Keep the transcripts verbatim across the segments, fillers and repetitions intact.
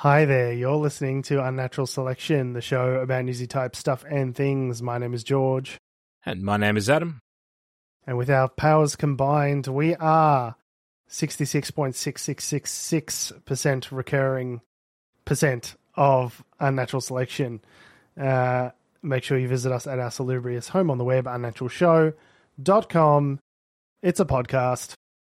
Hi there, you're listening to Unnatural Selection, the show about newsy type stuff and things. My name is George. And my name is Adam. And with our powers combined, we are sixty-six point six six six six percent recurring percent of Unnatural Selection. Uh, make sure you visit us at our salubrious home on the web, unnatural show dot com. It's a podcast.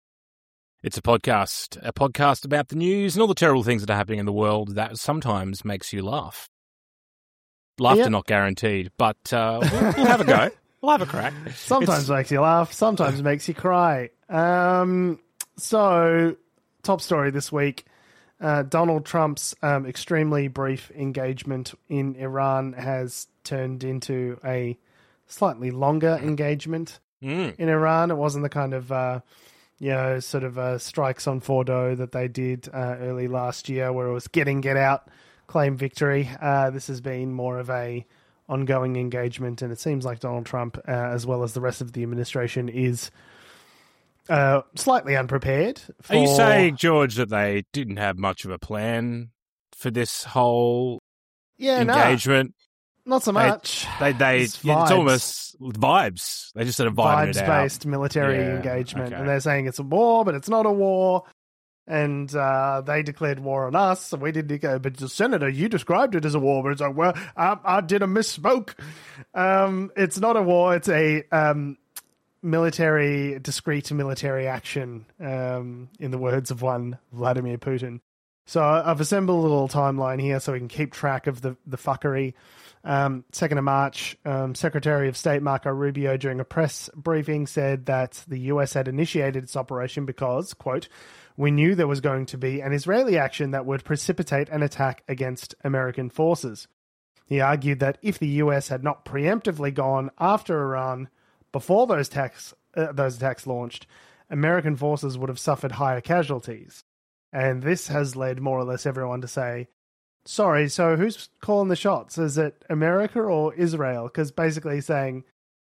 It's a podcast, a podcast about the news and all the terrible things that are happening in the world that sometimes makes you laugh. Laughter Yep. not guaranteed, but uh, we'll, we'll have a go. We'll have a crack. Sometimes It's- makes you laugh, sometimes makes you cry. Um, so, top story this week. Uh, Donald Trump's um, extremely brief engagement in Iran has turned into a slightly longer engagement Mm. in Iran. It wasn't the kind of, uh, you know, sort of uh, strikes on Fordo that they did uh, early last year where it was get in, get out, claim victory. Uh, this has been more of a ongoing engagement, and it seems like Donald Trump, uh, as well as the rest of the administration, is uh, slightly unprepared. For... Are you saying, George, that they didn't have much of a plan for this whole yeah, no, engagement? not so much. They, they, It's yeah, it's vibes. almost vibes. They just sort of vibing it out. Vibes-based military Yeah, engagement, okay. and they're saying it's a war, but it's not a war. And uh, they declared war on us, so we didn't go. But the Senator, you described it as a war, but it's like, well, I, I did a misspoke. Um, it's not a war; it's a um, military, discrete military action. Um, in the words of one Vladimir Putin. So I've assembled a little timeline here so we can keep track of the the fuckery. Um, second of March, um, Secretary of State Marco Rubio, during a press briefing, said that the U S had initiated its operation because, quote, "we knew there was going to be an Israeli action that would precipitate an attack against American forces." He argued that if the U S had not preemptively gone after Iran before those attacks, uh, those attacks launched, American forces would have suffered higher casualties. And this has led more or less everyone to say, sorry, so who's calling the shots? Is it America or Israel? Because basically saying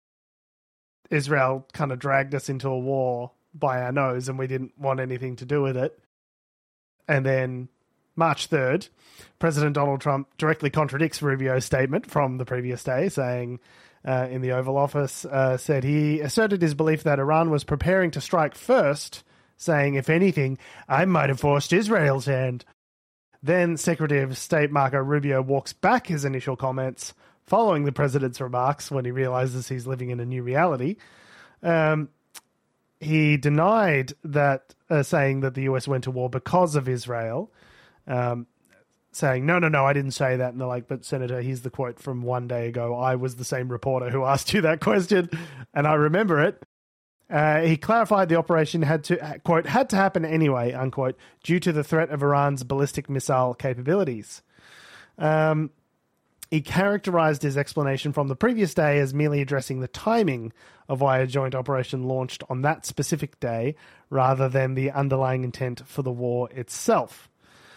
Israel kind of dragged us into a war by our nose and we didn't want anything to do with it. And then March third, President Donald Trump directly contradicts Rubio's statement from the previous day, saying uh, in the Oval Office, uh, said he asserted his belief that Iran was preparing to strike first, saying, if anything, I might have forced Israel's hand. Then Secretary of State Marco Rubio walks back his initial comments following the president's remarks when he realizes he's living in a new reality. Um, he denied that, uh, saying that the U S went to war because of Israel, um, saying, no, no, no, I didn't say that. And they're like, but Senator, here's the quote from one day ago. I was the same reporter who asked you that question, and I remember it. Uh, he clarified the operation had to, quote, had to happen anyway, unquote, due to the threat of Iran's ballistic missile capabilities. Um, he characterized his explanation from the previous day as merely addressing the timing of why a joint operation launched on that specific day, rather than the underlying intent for the war itself.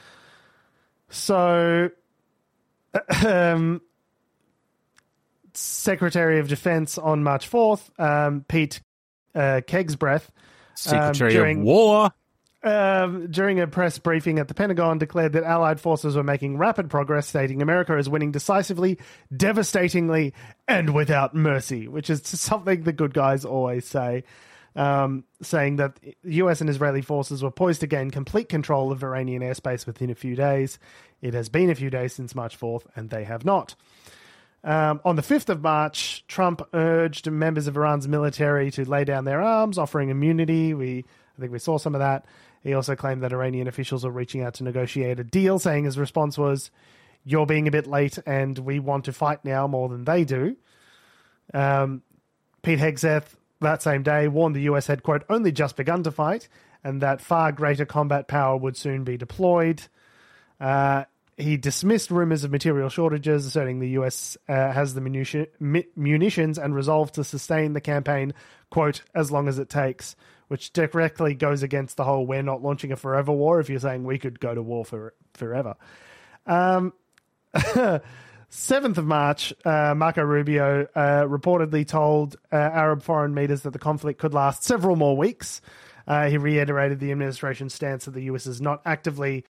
So, um, Secretary of Defense on March fourth, um, Pete Uh, Kegsbreath, Secretary um, during, of War. um, during a press briefing at the Pentagon, declared that Allied forces were making rapid progress, stating America is winning decisively, devastatingly, and without mercy, which is something the good guys always say, um, saying that U S and Israeli forces were poised to gain complete control of Iranian airspace within a few days. It has been a few days since March fourth, and they have not. Um, on the fifth of March, Trump urged members of Iran's military to lay down their arms, offering immunity. We, I think we saw some of that. He also claimed that Iranian officials were reaching out to negotiate a deal, saying his response was, you're being a bit late and we want to fight now more than they do. Um, Pete Hegseth, that same day, warned the U S had, quote, only just begun to fight and that far greater combat power would soon be deployed. Uh, He dismissed rumors of material shortages, asserting the U S uh, has the munition, munitions and resolve to sustain the campaign, quote, as long as it takes, which directly goes against the whole we're not launching a forever war if you're saying we could go to war for forever. Um, seventh of March, uh, Marco Rubio uh, reportedly told uh, Arab foreign leaders that the conflict could last several more weeks. Uh, he reiterated the administration's stance that the U S is not actively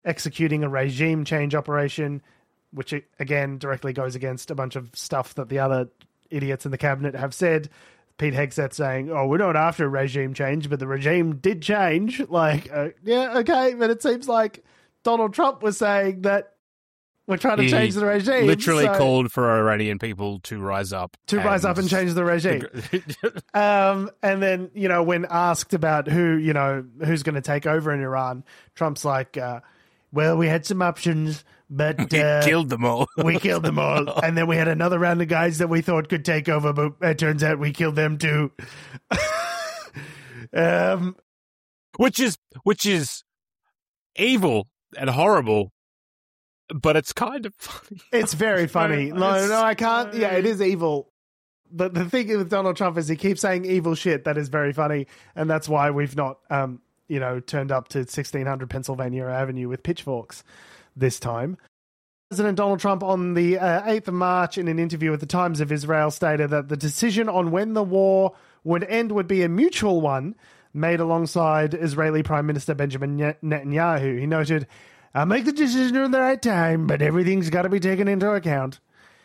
executing a regime change operation, which again directly goes against a bunch of stuff that the other idiots in the cabinet have said. Pete Hegseth saying, oh, we're not after a regime change, but the regime did change. Like, uh, yeah, okay, but it seems like Donald Trump was saying that we're trying to he change the regime. Literally so, called for Iranian people to rise up. To and... rise up and change the regime. um, and then, you know, when asked about who, you know, who's going to take over in Iran, Trump's like, uh, well, we had some options, but we uh, killed them all. we killed them all. And then we had another round of guys that we thought could take over, but it turns out we killed them too. um, which is which is evil and horrible, but it's kind of funny. It's very funny. No, no, I can't. Yeah, it is evil. But the thing with Donald Trump is he keeps saying evil shit. That is very funny, and that's why we've not, um, you know, turned up to sixteen hundred Pennsylvania Avenue with pitchforks this time. President Donald Trump on the uh, eighth of March in an interview with the Times of Israel stated that the decision on when the war would end would be a mutual one made alongside Israeli Prime Minister Benjamin Netanyahu. He noted, I'll make the decision at the right time, but everything's got to be taken into account.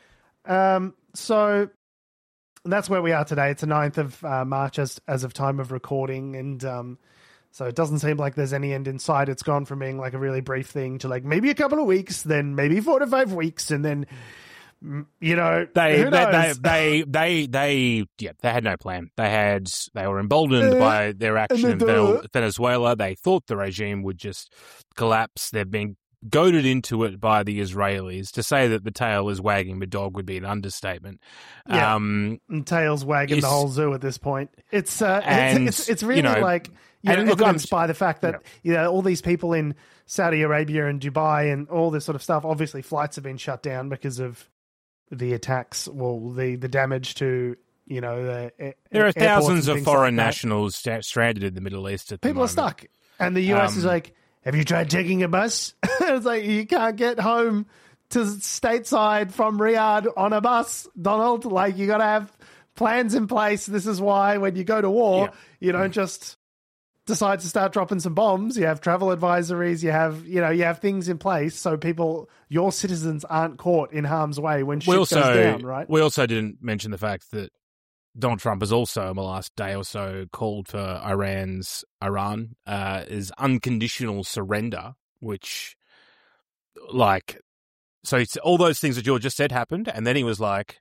Um, so that's where we are today. It's the ninth of uh, March as, as of time of recording, and um, so it doesn't seem like there's any end in sight. It's gone from being like a really brief thing to like maybe a couple of weeks, then maybe four to five weeks, and then, you know, they who they, knows? they they they they yeah they had no plan. They had they were emboldened uh, by their action in the, Venezuela. They thought the regime would just collapse. They've been goaded into it by the Israelis. To say that the tail is wagging the dog would be an understatement. Yeah, um, and tail's wagging the whole zoo at this point. It's uh, and, it's, it's it's really you know, like. You know, look, evidenced by the fact that, yeah. you know, all these people in Saudi Arabia and Dubai and all this sort of stuff, obviously flights have been shut down because of the attacks, well, the, the damage to, you know, the there are thousands of foreign like nationals st- stranded in the Middle East at the People moment. are stuck. And the U S um, is like, have you tried taking a bus? It's like, you can't get home to stateside from Riyadh on a bus, Donald. Like, you got to have plans in place. This is why when you go to war, yeah. you don't just decide to start dropping some bombs. You have travel advisories, you have, you know, you have things in place so people, your citizens aren't caught in harm's way when shit also, goes down, right? We also didn't mention the fact that Donald Trump has also, in the last day or so, called for Iran's, Iran, uh, is unconditional surrender, which, like, so it's, all those things that George just said happened, and then he was like,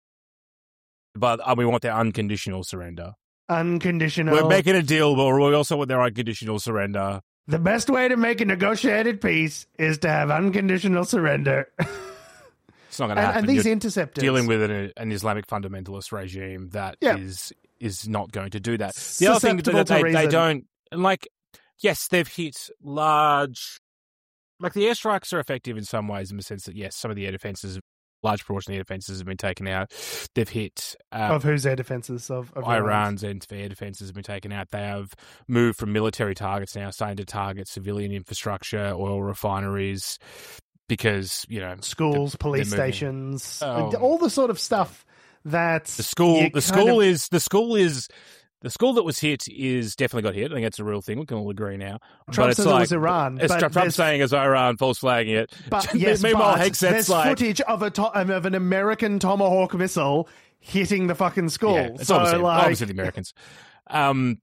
but uh, we want their unconditional surrender. Unconditional. We're making a deal, but we also want their unconditional surrender. The best way to make a negotiated peace is to have unconditional surrender. It's not going to happen. And these You're interceptors. dealing with an, an Islamic fundamentalist regime that yeah. is is not going to do that. The other thing that they, they don't, and like, yes, they've hit large, like the airstrikes are effective in some ways in the sense that, yes, some of the air defenses, large proportion of the air defenses have been taken out. They've hit... Um, of whose air defenses? Of, of Iran's air defenses have been taken out. They have moved from military targets now, starting to target civilian infrastructure, oil refineries, because, you know... Schools, police stations, oh. all the sort of stuff that... The school, the school of... is... The school is... The school that was hit is definitely got hit. I think that's a real thing. We can all agree now. Trump but it's says like, it was Iran. It's but Trump saying it's Iran, false flagging it. But yes, Meanwhile, but Hegseth's there's like, footage of a to- of an American Tomahawk missile hitting the fucking school. Yeah, it's so obviously, like... obviously the Americans. Um,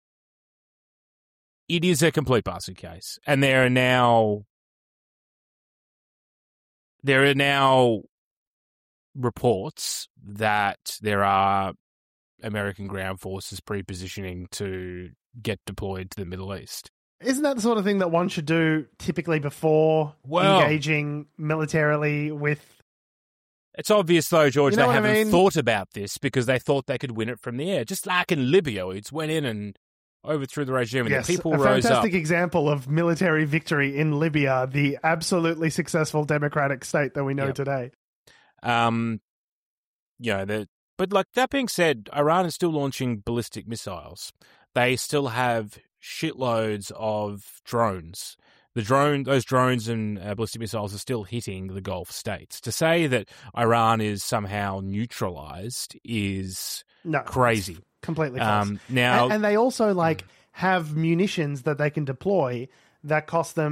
it is a complete basket case, and there are now there are now reports that there are American ground forces pre-positioning to get deployed to the Middle East. Isn't that the sort of thing that one should do typically before well, engaging militarily with... It's obvious, though, George, you know they haven't I mean? thought about this because they thought they could win it from the air. Just like in Libya, it went in and overthrew the regime and yes, the people a rose up. A fantastic example of military victory in Libya, the absolutely successful democratic state that we know yep. today. Um, you know, the... But like that being said, Iran is still launching ballistic missiles. They still have shitloads of drones. The drone, those drones and uh, ballistic missiles are still hitting the Gulf states. To say that Iran is somehow neutralized is no, crazy. Completely false. Um, now, and, and they also like have munitions that they can deploy that cost them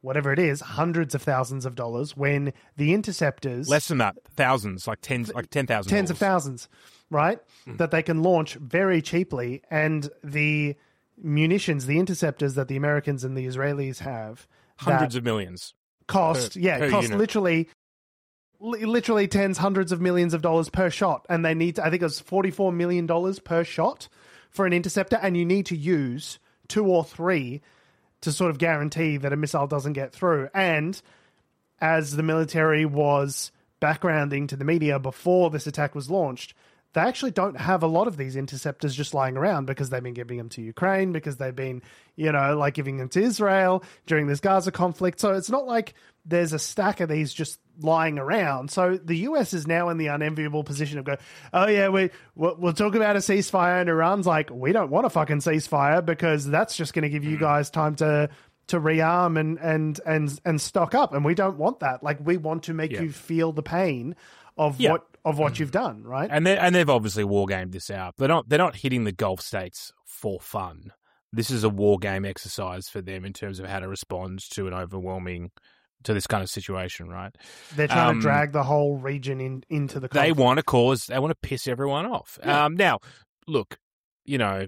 whatever it is, hundreds of thousands of dollars, when the interceptors... Less than that, thousands, like tens, like ten thousand. Tens of thousands, right? Mm. That they can launch very cheaply, and the munitions, the interceptors that the Americans and the Israelis have... Hundreds of millions. Cost, per, yeah, per cost unit. literally... literally tens, hundreds of millions of dollars per shot, and they need to, I think it was forty-four million dollars per shot for an interceptor, and you need to use two or three to sort of guarantee that a missile doesn't get through. And as the military was backgrounding to the media before this attack was launched, they actually don't have a lot of these interceptors just lying around because they've been giving them to Ukraine, because they've been, you know, like giving them to Israel during this Gaza conflict. So it's not like there's a stack of these just lying around. So the U S is now in the unenviable position of go, oh yeah, we, we'll, we'll talk about a ceasefire, and Iran's like, we don't want a fucking ceasefire because that's just going to give you guys time to to rearm and, and, and, and stock up. And we don't want that. Like, we want to make yeah. you feel the pain of yeah. what of what you've done, right? And they and they've obviously war gamed this out. They're not they're not hitting the Gulf states for fun. This is a war game exercise for them in terms of how to respond to an overwhelming to this kind of situation, right? They're trying um, to drag the whole region in into the conflict. They want to cause they want to piss everyone off. Yeah. Um, now, look, you know,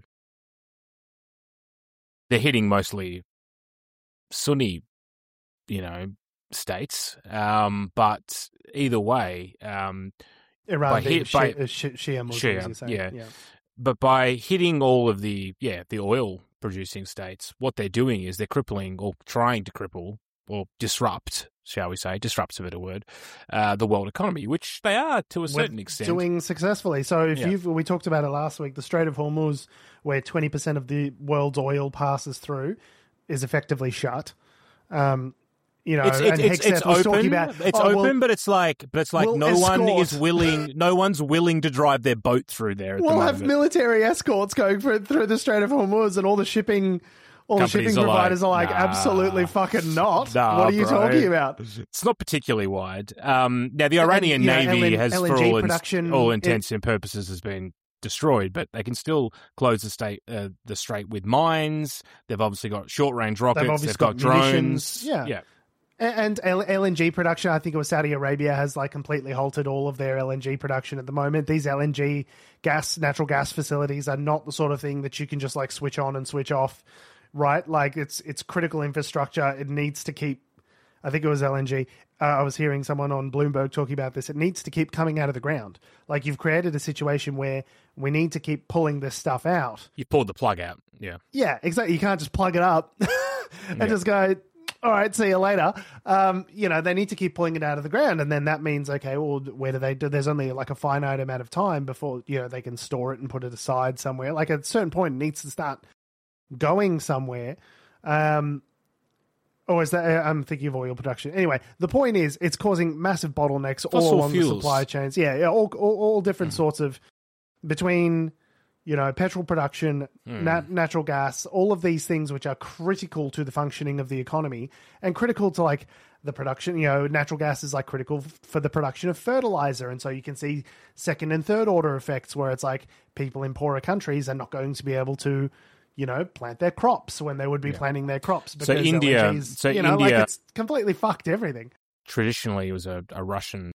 they're hitting mostly Sunni, you know, states. Um, but either way, um, Iran by being hit- Shia, by- Shia, Shia Muslims, Shia, you're saying. yeah. yeah. but by hitting all of the yeah the oil producing states, what they're doing is they're crippling or trying to cripple or disrupt, shall we say, disrupt's a better word, uh, the world economy, which they are to a certain We're extent doing successfully. So if Yeah. you've, we talked about it last week, the Strait of Hormuz, where twenty percent of the world's oil passes through, is effectively shut. Um, you know, It's it's and it's, Hegseth it's was open. talking about, it's oh, open, well, but it's like but it's like we'll no one escort. is willing. No one's willing to drive their boat through there. At we'll the have moment. military escorts going for, through the Strait of Hormuz, and all the shipping, all the Companies shipping are like, providers are like, nah, absolutely fucking not. nah, what are you bro. talking about? It's not particularly wide. Um, now the And then, Iranian you know, Navy L N- has, L N for G all, production, ins- all it- intents and purposes, has been destroyed, but they can still close the state, uh, the strait with mines. They've obviously got short range rockets. They've, obviously got, got drones. munitions. Yeah. yeah. And L- LNG production, I think it was Saudi Arabia, has like completely halted all of their L N G production at the moment. These L N G gas, natural gas facilities are not the sort of thing that you can just like switch on and switch off, right? Like it's it's critical infrastructure. It needs to keep, I think it was L N G. Uh, I was hearing someone on Bloomberg talking about this. It needs to keep coming out of the ground. Like you've created a situation where we need to keep pulling this stuff out. You pulled the plug out. Yeah. Yeah, exactly. You can't just plug it up and Yeah. just go, all right, see you later. Um, you know, they need to keep pulling it out of the ground. And then that means, okay, well, where do they do? There's only like a finite amount of time before, you know, they can store it and put it aside somewhere. Like at a certain point, it needs to start going somewhere. Um, or is that, I'm thinking of oil production. Anyway, the point is it's causing massive bottlenecks all Fossil along fuels. the supply chains. Yeah, yeah all, all, all different Mm. sorts of, between, you know, petrol production, Mm. nat- natural gas, all of these things which are critical to the functioning of the economy and critical to like the production, you know, natural gas is like critical f- for the production of fertilizer. And so you can see second and third order effects where it's like people in poorer countries are not going to be able to, you know, plant their crops when they would be Yeah. planting their crops. So Because India- L N G's, so you know, India- like it's completely fucked everything. Traditionally, it was a, a Russian.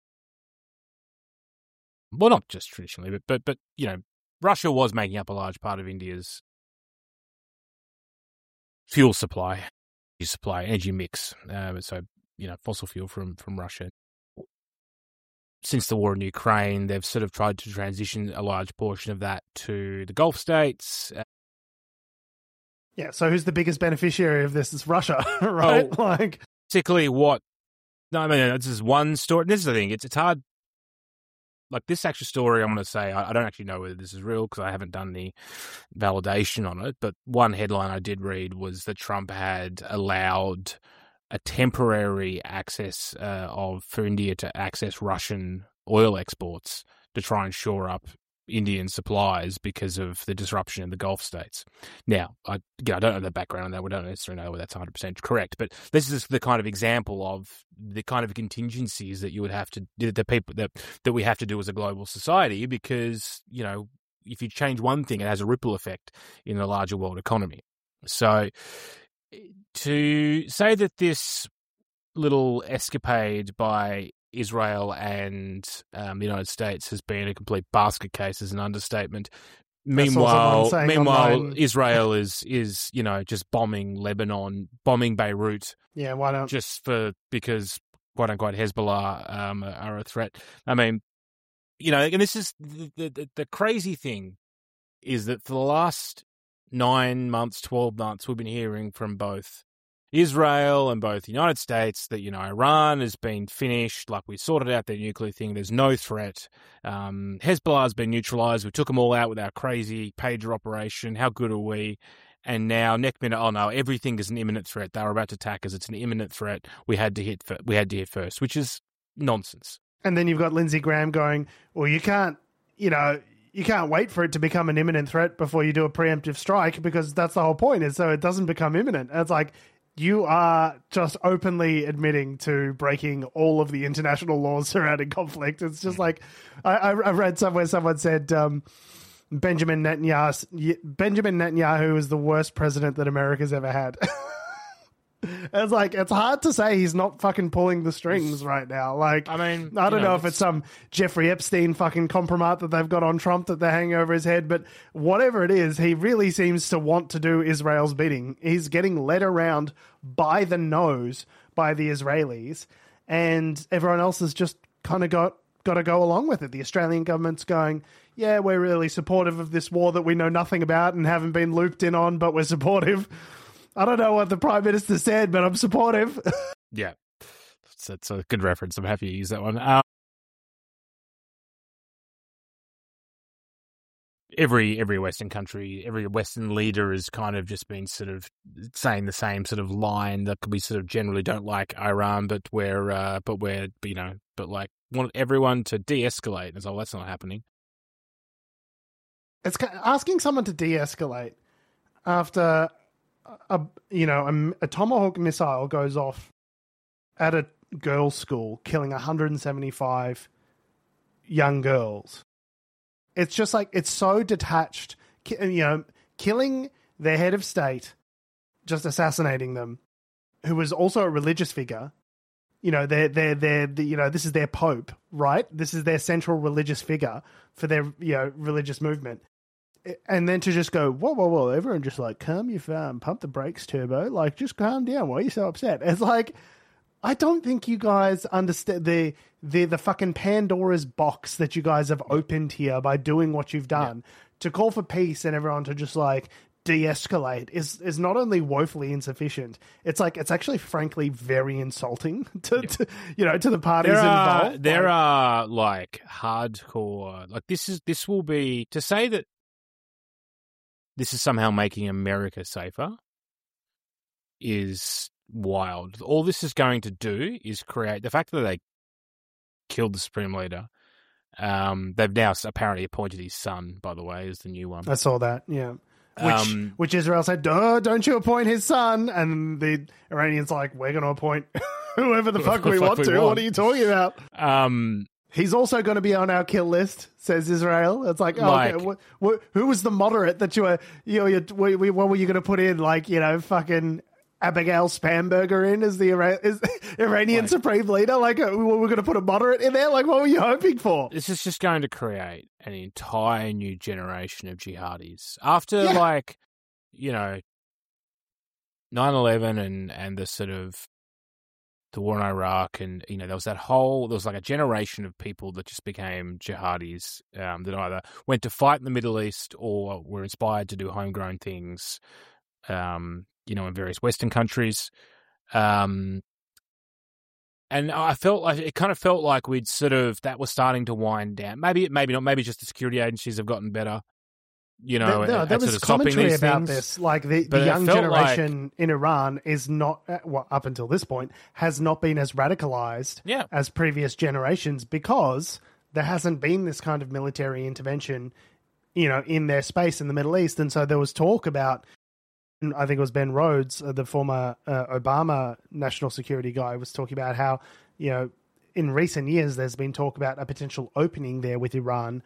Well, not just traditionally, but but but you know, Russia was making up a large part of India's fuel supply, energy supply, energy mix. Um, so you know, fossil fuel from from Russia. Since the war in Ukraine, they've sort of tried to transition a large portion of that to the Gulf states. Uh, Yeah. So who's the biggest beneficiary of this? It's Russia, right? Oh. Like, Particularly what? No, I mean, this is one story. This is the thing. It's it's hard. Like this actual story, I'm going to say I, I don't actually know whether this is real because I haven't done the validation on it. But one headline I did read was that Trump had allowed a temporary access uh, of for India to access Russian oil exports to try and shore up Indian supplies because of the disruption in the Gulf states. Now, I, again, I don't know the background on that. We don't necessarily know whether that's one hundred percent correct, but this is the kind of example of the kind of contingencies that you would have to, the people that, that we have to do as a global society because, you know, if you change one thing, it has a ripple effect in the larger world economy. So to say that this little escapade by Israel and um, the United States has been a complete basket case is an understatement. Meanwhile, meanwhile, online. Israel is is you know just bombing Lebanon, bombing Beirut. Yeah, why not? Just for because quote unquote Hezbollah um, are a threat. I mean, you know, and this is the, the the crazy thing is that for the last nine months, twelve months, we've been hearing from both Israel and both the United States that, you know, Iran has been finished, like we sorted out their nuclear thing, there's no threat. Um, Hezbollah has been neutralized, we took them all out with our crazy pager operation, how good are we? And now, next minute, oh no, everything is an imminent threat. They were about to attack us, it's an imminent threat, we had to hit, we had to hit first, which is nonsense. And then you've got Lindsey Graham going, well, you can't, you know, you can't wait for it to become an imminent threat before you do a preemptive strike, because that's the whole point, is so it doesn't become imminent. And it's like, you are just openly admitting to breaking all of the international laws surrounding conflict. It's just like, I, I read somewhere someone said um, Benjamin Netanyahu, Benjamin Netanyahu is the worst president that America's ever had. It's like, it's hard to say he's not fucking pulling the strings right now. Like, I mean, I don't you know, know if it's some Jeffrey Epstein fucking compromat that they've got on Trump that they're hanging over his head, but whatever it is, he really seems to want to do Israel's bidding. He's getting led around by the nose by the Israelis, and everyone else has just kind of got, got to go along with it. The Australian government's going, yeah, we're really supportive of this war that we know nothing about and haven't been looped in on, but we're supportive. I don't know what the Prime Minister said, but I'm supportive. Yeah, that's, that's a good reference. I'm happy you used that one. Um, every every Western country, every Western leader has kind of just been sort of saying the same sort of line that we sort of generally don't like Iran, but we're uh, but we're you know but like want everyone to de-escalate. And so that's not happening. It's asking someone to de-escalate after a you know a, a Tomahawk missile goes off at a girls' school, killing one hundred seventy-five young girls. It's just like, it's so detached, you know, killing their head of state, just assassinating them, who was also a religious figure. You know, they're, they're, they're, you know, this is their pope, right? This is their central religious figure for their, you know, religious movement. And then to just go, whoa, whoa, whoa, everyone just like, calm your farm, pump the brakes, Turbo. Like, just calm down. Why are you so upset? It's like, I don't think you guys understand the, the, the fucking Pandora's box that you guys have opened here by doing what you've done. Yeah. To call for peace and everyone to just like de-escalate is, is not only woefully insufficient, it's like, it's actually frankly very insulting to, yeah. to you know, to the parties there are, involved. There like, are like hardcore, like this is, this will be, to say that this is somehow making America safer is wild. All this is going to do is create the fact that they killed the Supreme Leader. Um, they've now apparently appointed his son, by the way, as the new one. I saw that, yeah. Which, um, which Israel said, Duh, don't you appoint his son? And the Iranians like, we're going to appoint whoever the fuck we fuck want we to. want. What are you talking about? Um, He's also going to be on our kill list, says Israel. It's like, oh, like okay, wh- wh- who was the moderate that you were, you know, you, we, what were you going to put in? Like, you know, fucking Abigail Spamberger in as the Ira- as Iranian like, Supreme Leader? Like, uh, we we're going to put a moderate in there? Like, what were you hoping for? This is just going to create an entire new generation of jihadis. After, yeah. like, you know, nine eleven and, and the sort of the war in Iraq, and, you know, there was that whole, there was like a generation of people that just became jihadis um, that either went to fight in the Middle East or were inspired to do homegrown things, um, you know, in various Western countries. Um, and I felt like, it kind of felt like we'd sort of, that was starting to wind down. Maybe, maybe not, maybe just the security agencies have gotten better. You know, there, there was sort of commentary about things. this. Like the, the young generation like, in Iran is not, well, up until this point, has not been as radicalized yeah. as previous generations because there hasn't been this kind of military intervention, you know, in their space in the Middle East. And so there was talk about, I think it was Ben Rhodes, the former uh, Obama national security guy, was talking about how, you know, in recent years there's been talk about a potential opening there with Iran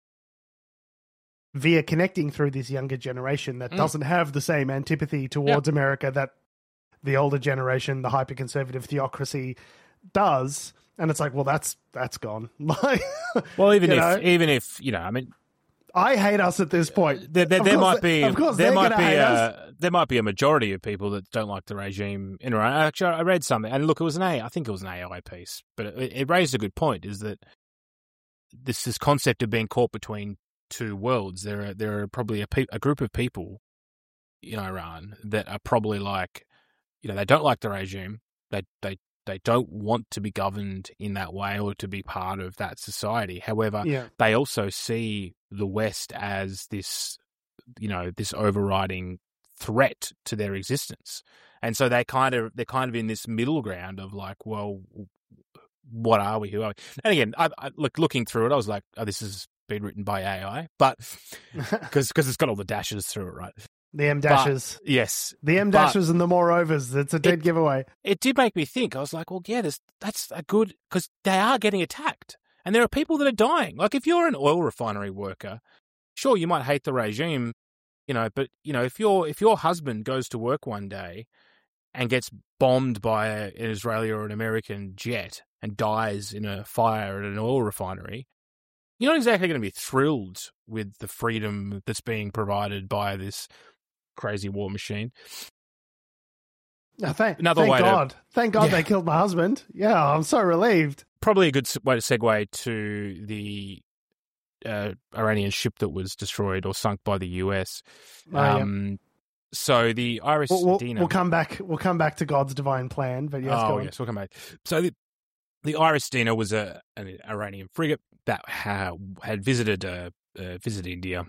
via connecting through this younger generation that mm. doesn't have the same antipathy towards yep. America that the older generation, the hyper-conservative theocracy does. And it's like, well, that's that's gone. Like, well, even you if know? even if you know, I mean, I hate us at this point. there, there, Of there course might be they- of course there they're might gonna be hate a us. there might be a majority of people that don't like the regime in Iran. Actually, I read something, and look, it was an A. I think it was an A I piece, but it, it raised a good point. Is that this this concept of being caught between two worlds? There are there are probably a pe- a group of people in Iran that are probably like, you know, they don't like the regime. They they they don't want to be governed in that way or to be part of that society. However, Yeah. they also see the West as this, you know, this overriding threat to their existence. And so they kind of they're kind of in this middle ground of like, well, what are we? Who are we? And again, I, I look looking through it, I was like, oh, this has been written by A I, but because because it's got all the dashes through it, right? The M dashes. But, yes, The M dashes and the moreovers. It's a dead It- giveaway. it did make me think. I was like, well, yeah, this, that's a good, because they are getting attacked. And there are people that are dying. Like, if you're an oil refinery worker, sure, you might hate the regime, you know, but, you know, if your if your husband goes to work one day and gets bombed by a, an Israeli or an American jet and dies in a fire at an oil refinery, you're not exactly going to be thrilled with the freedom that's being provided by this crazy war machine. Oh, thank Another thank way to- God. Thank God Yeah. they killed my husband. Yeah, I'm so relieved. Probably a good s- way to segue to the uh, Iranian ship that was destroyed or sunk by the U S. Oh, yeah. um, So the Iris We'll, we'll, Dina. we'll come back. We'll come back to God's divine plan. But yes, oh, go on. yes, we'll come back. So the, the Iris Dina was a an Iranian frigate that ha, had visited uh, uh, visited India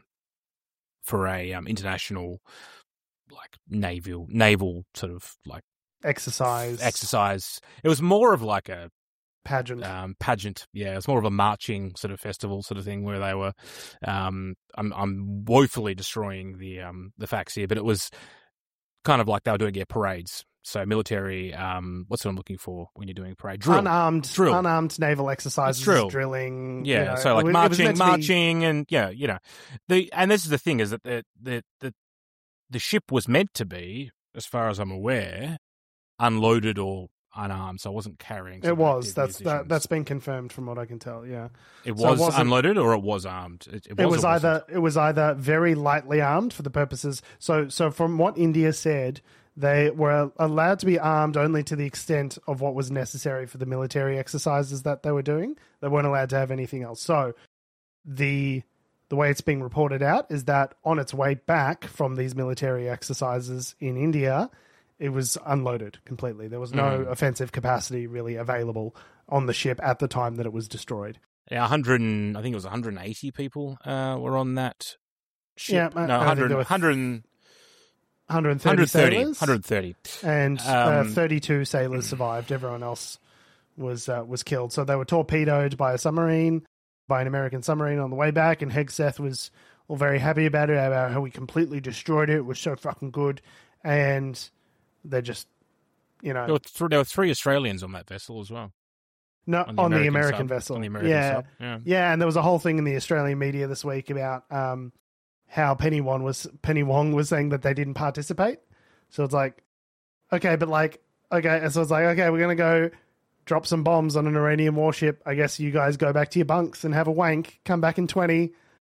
for a um, international like naval naval sort of like Exercise, exercise. It was more of like a pageant. um, pageant. Yeah, it's more of a marching sort of festival sort of thing where they were. Um, I'm I'm woefully destroying the um the facts here, but it was kind of like they were doing yeah parades. So military. Um, what's what I'm looking for when you're doing a parade? Drill. Unarmed, Drill. unarmed naval exercises, It's drill. drilling. Yeah, you know, so like it was- it was marching, meant to be- marching, and yeah, you know, the and this is the thing is that the the the the ship was meant to be, as far as I'm aware, unloaded or unarmed, so I wasn't carrying. It some was. active That's that, munitions. that's been confirmed from what I can tell. Yeah, It so it was wasn't- unloaded or it was armed. It, it it was, was or either wasn't. it was either very lightly armed for the purposes. So so from what India said, they were allowed to be armed only to the extent of what was necessary for the military exercises that they were doing. They weren't allowed to have anything else. So the the way it's being reported out is that on its way back from these military exercises in India, it was unloaded completely. There was no Mm. offensive capacity really available on the ship at the time that it was destroyed. Yeah, one hundred. And, I think it was one hundred eighty people uh, were on that ship. Yeah, I- no, I think one hundred, there were one hundred, one hundred thirty, one hundred thirty, sailors, one hundred thirty. and uh, Um, thirty-two sailors survived. Everyone else was uh, was killed. So they were torpedoed by a submarine, by an American submarine on the way back, and Hegseth was all very happy about it, about how we completely destroyed it. It was so fucking good. And they just, you know... There were, th- there were three Australians on that vessel as well. No, On on the the American American sub- vessel. on the American yeah. sub, yeah. Yeah, and there was a whole thing in the Australian media this week about um, how Penny Wong was Penny Wong was saying that they didn't participate. So it's like, okay, but like, okay, so it's like, okay, we're gonna go drop some bombs on an Iranian warship. I guess you guys go back to your bunks and have a wank. Come back in twenty.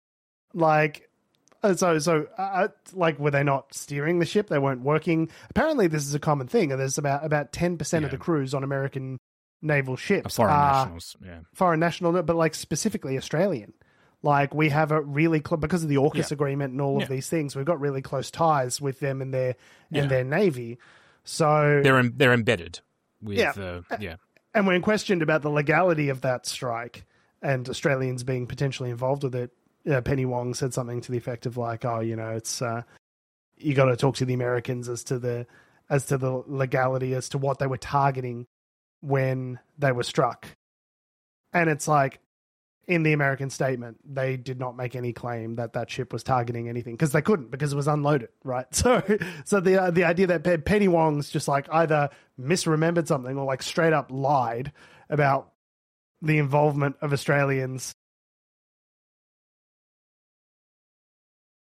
Like, uh, so so uh, like, were they not steering the ship? They weren't working. Apparently, this is a common thing. And there's about about ten percent of Yeah. the crews on American naval ships Foreign are nationals, yeah. foreign national, but like specifically Australian. Like we have a really cl- because of the AUKUS Yeah. agreement and all Yeah. of these things, we've got really close ties with them and their Yeah. and their navy. So They're em- they're embedded with Yeah. uh, yeah. and when questioned about the legality of that strike and Australians being potentially involved with it, uh, Penny Wong said something to the effect of like, "Oh, you know, it's uh, you got to talk to the Americans as to the as to the legality as to what they were targeting when they were struck." And it's like, in the American statement, they did not make any claim that that ship was targeting anything because they couldn't, because it was unloaded, right? So, so the uh, the idea that Pe- Penny Wong's just like either misremembered something or like straight up lied about the involvement of Australians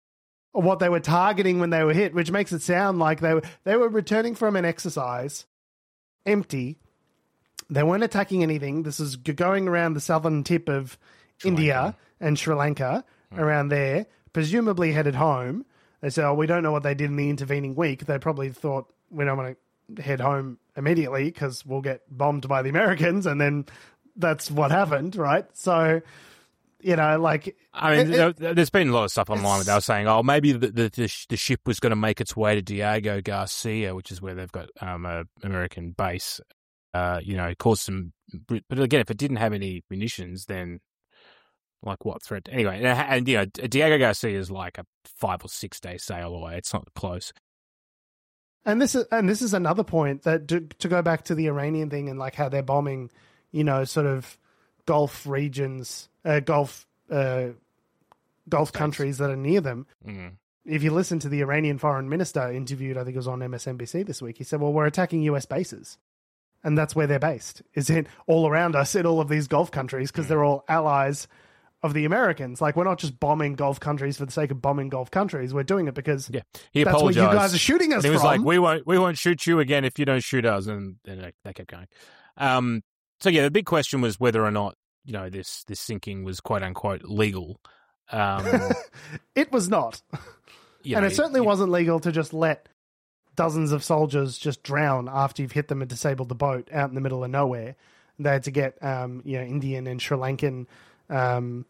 what they were targeting when they were hit, which makes it sound like they were they were returning from an exercise empty. They weren't attacking anything. This is g- going around the southern tip of Sri India Lanka. and Sri Lanka, mm. around there, presumably headed home. They said, oh, we don't know what they did in the intervening week. They probably thought, we don't want to head home immediately because we'll get bombed by the Americans, and then that's what happened, right? So, you know, like... I mean, it, it, there's been a lot of stuff online where they were saying, oh, maybe the the, the, the ship was going to make its way to Diego Garcia, which is where they've got um, a American base. Uh, you know, cause some... But again, if it didn't have any munitions, then... Like what threat? Anyway, and, and you know, Diego Garcia is like a five or six day sail away. It's not close. And this is and this is another point that to, to go back to the Iranian thing and like how they're bombing, you know, sort of Gulf regions, uh, Gulf uh, Gulf States. countries that are near them. Mm. If you listen to the Iranian foreign minister interviewed, I think it was on M S N B C this week, he said, "Well, we're attacking U S bases." And that's where they're based, is in all around us in all of these Gulf countries because mm. they're all allies of the Americans. Like, we're not just bombing Gulf countries for the sake of bombing Gulf countries. We're doing it because yeah. he that's apologized. where you guys are shooting us and he was from. like, we won't, we won't shoot you again if you don't shoot us. And then they, they kept going. Um, so, yeah, the big question was whether or not, you know, this, this sinking was quote unquote legal. Um, it was not. You and know, it certainly it, wasn't legal to just let dozens of soldiers just drown after you've hit them and disabled the boat out in the middle of nowhere. They had to get, um, you know, Indian and Sri Lankan, um,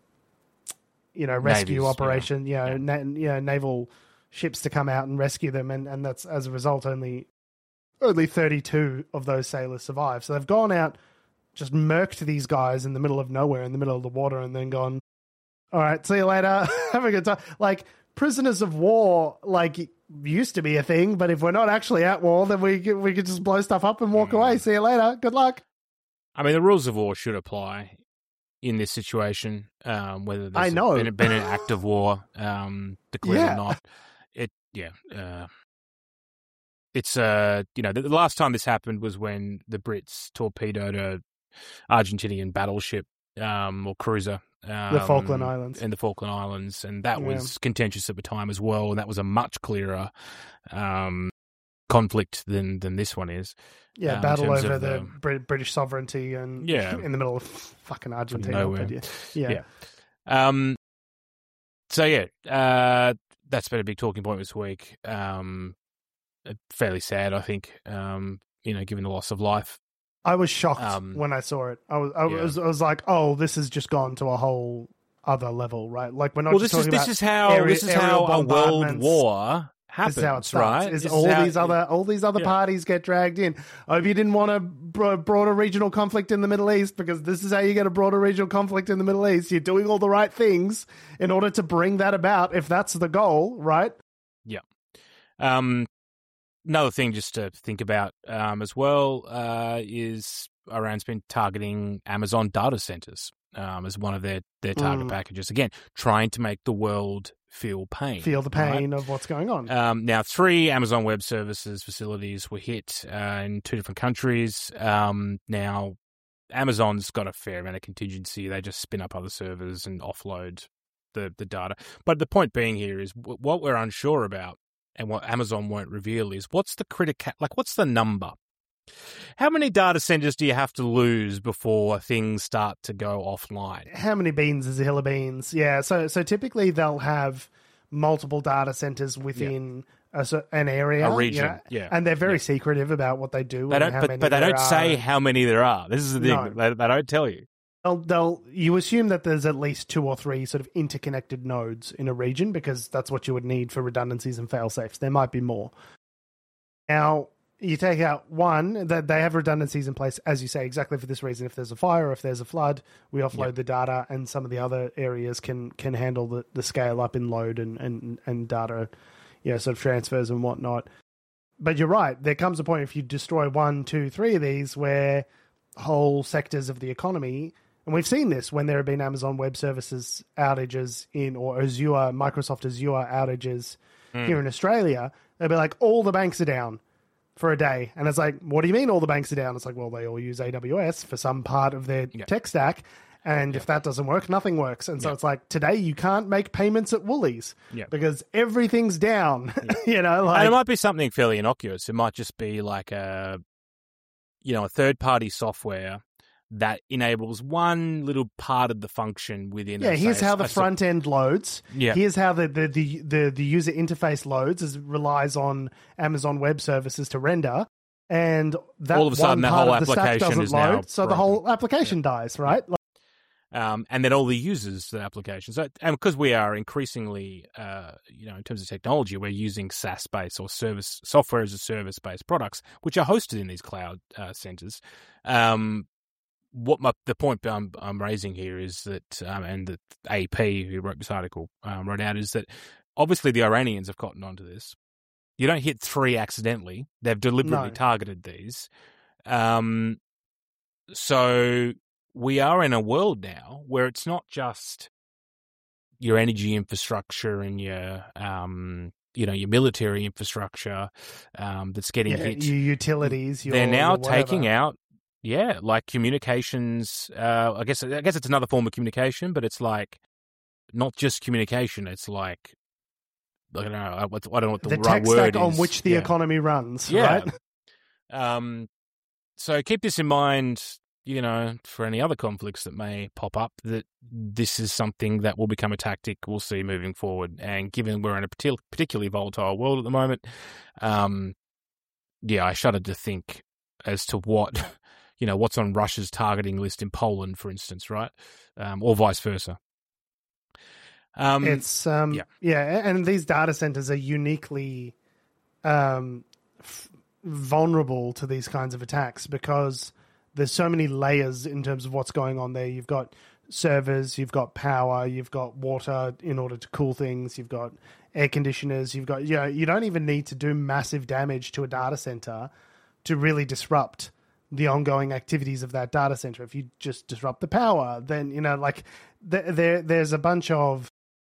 you know, rescue Navies, operation, yeah. you know, yeah. Na- you know, naval ships to come out and rescue them. And, and that's, as a result, only only thirty-two of those sailors survived. So they've gone out, just murked these guys in the middle of nowhere, in the middle of the water, and then gone, all right, see you later, have a good time. Like, prisoners of war, like, used to be a thing, but if we're not actually at war, then we could, we could just blow stuff up and walk mm. away. See you later. Good luck. I mean, the rules of war should apply in this situation, um, whether there's I know. Been, been an act of war um, declared yeah. or not. It, yeah, uh, it's uh, you know, the, the last time this happened was when the Brits torpedoed a Argentinian battleship um, or cruiser, um, the Falkland Islands, in the Falkland Islands, and that yeah. was contentious at the time as well, and that was a much clearer um, conflict than than this one is. Yeah, um, battle over the, the Brit- British sovereignty and yeah. in the middle of fucking Argentina. Nowhere. Yeah. yeah. yeah. Um, so, yeah, uh, that's been a big talking point this week. Um, fairly sad, I think, um, you know, given the loss of life. I was shocked um, when I saw it. I was, I, yeah. was, I was like, oh, this has just gone to a whole other level, right? Like, we're not well, just this talking is, about this is how area, this is how a world war happens, this is how it starts. right? Is this all is how, these other all these other yeah. parties get dragged in. Oh, if you didn't want a bro- broader regional conflict in the Middle East, because this is how you get a broader regional conflict in the Middle East. You're doing all the right things in order to bring that about, if that's the goal, right? Yeah. Um, another thing just to think about um, as well uh, is Iran's been targeting Amazon data centers um, as one of their, their target mm. packages. Again, trying to make the world feel pain. Feel the pain right? of what's going on. Um, now, three Amazon Web Services facilities were hit uh, in two different countries. Um, now, Amazon's got a fair amount of contingency. They just spin up other servers and offload the, the data. But the point being here is w- what we're unsure about and what Amazon won't reveal is what's the critical, like what's the number? How many data centers do you have to lose before things start to go offline? How many beans is a hill of beans? Yeah, so so typically they'll have multiple data centers within yeah. a, an area, a region, you know, yeah, and they're very yeah. secretive about what they do. They and don't, how but, many but they don't are. say how many there are. This is the thing; no. they, they don't tell you. They'll, they'll you assume that there's at least two or three sort of interconnected nodes in a region because that's what you would need for redundancies and fail safes. There might be more. Now, you take out one, that they have redundancies in place, as you say, exactly for this reason. If there's a fire, if there's a flood, we offload yep. the data, and some of the other areas can can handle the, the scale up in load and, and, and data, you know, sort of transfers and whatnot. But you're right. There comes a point if you destroy one, two, three of these where whole sectors of the economy, and we've seen this when there have been Amazon Web Services outages in, or Azure, Microsoft Azure outages mm. here in Australia, they'll be like, all the banks are down for a day. And it's like, what do you mean all the banks are down? It's like, well, they all use A W S for some part of their yeah. tech stack. And Yeah. if that doesn't work, nothing works. And so Yeah. it's like, today you can't make payments at Woolies Yeah. because everything's down. Yeah. you know, like And it might be something fairly innocuous. It might just be like a, you know, a third-party software that enables one little part of the function within. yeah, a, here's say, how a- the a front end loads. Yeah. Here's how the, the, the, the, the user interface loads as it relies on Amazon Web Services to render. And that All of a sudden, one that part whole of the stack application doesn't is now load, so the broken. whole application dies, right? Like, Um, and then all the users, the applications, so, and because we are increasingly, uh, you know, in terms of technology, we're using SaaS-based or service software as a service-based products, which are hosted in these cloud uh, centers. Um, what my, the point I'm, I'm raising here is that, um, and that A P, who wrote this article, um, wrote out, is that obviously the Iranians have gotten onto this. You don't hit three accidentally; they've deliberately No. targeted these. Um, so. We are in a world now where it's not just your energy infrastructure and your, um, you know, your military infrastructure um, that's getting yeah, hit. your utilities, your, They're now your whatever. taking out, yeah, like communications. Uh, I guess I guess it's another form of communication, but it's like not just communication. It's like I don't know. I, I don't know what the, the right tech word stack on is. which the yeah. economy runs, Yeah. right? Um, so keep this in mind, you know, for any other conflicts that may pop up, that this is something that will become a tactic we'll see moving forward. And given we're in a partic- particularly volatile world at the moment, um, yeah, I shudder to think as to what, you know, what's on Russia's targeting list in Poland, for instance, right? Um, or vice versa. Um, it's, um, yeah. yeah, and these data centers are uniquely um, f- vulnerable to these kinds of attacks because there's so many layers in terms of what's going on there. You've got servers, you've got power, you've got water in order to cool things, you've got air conditioners, you've got, you know, you don't even need to do massive damage to a data center to really disrupt the ongoing activities of that data center. If you just disrupt the power, then, you know, like th- there, there's a bunch of,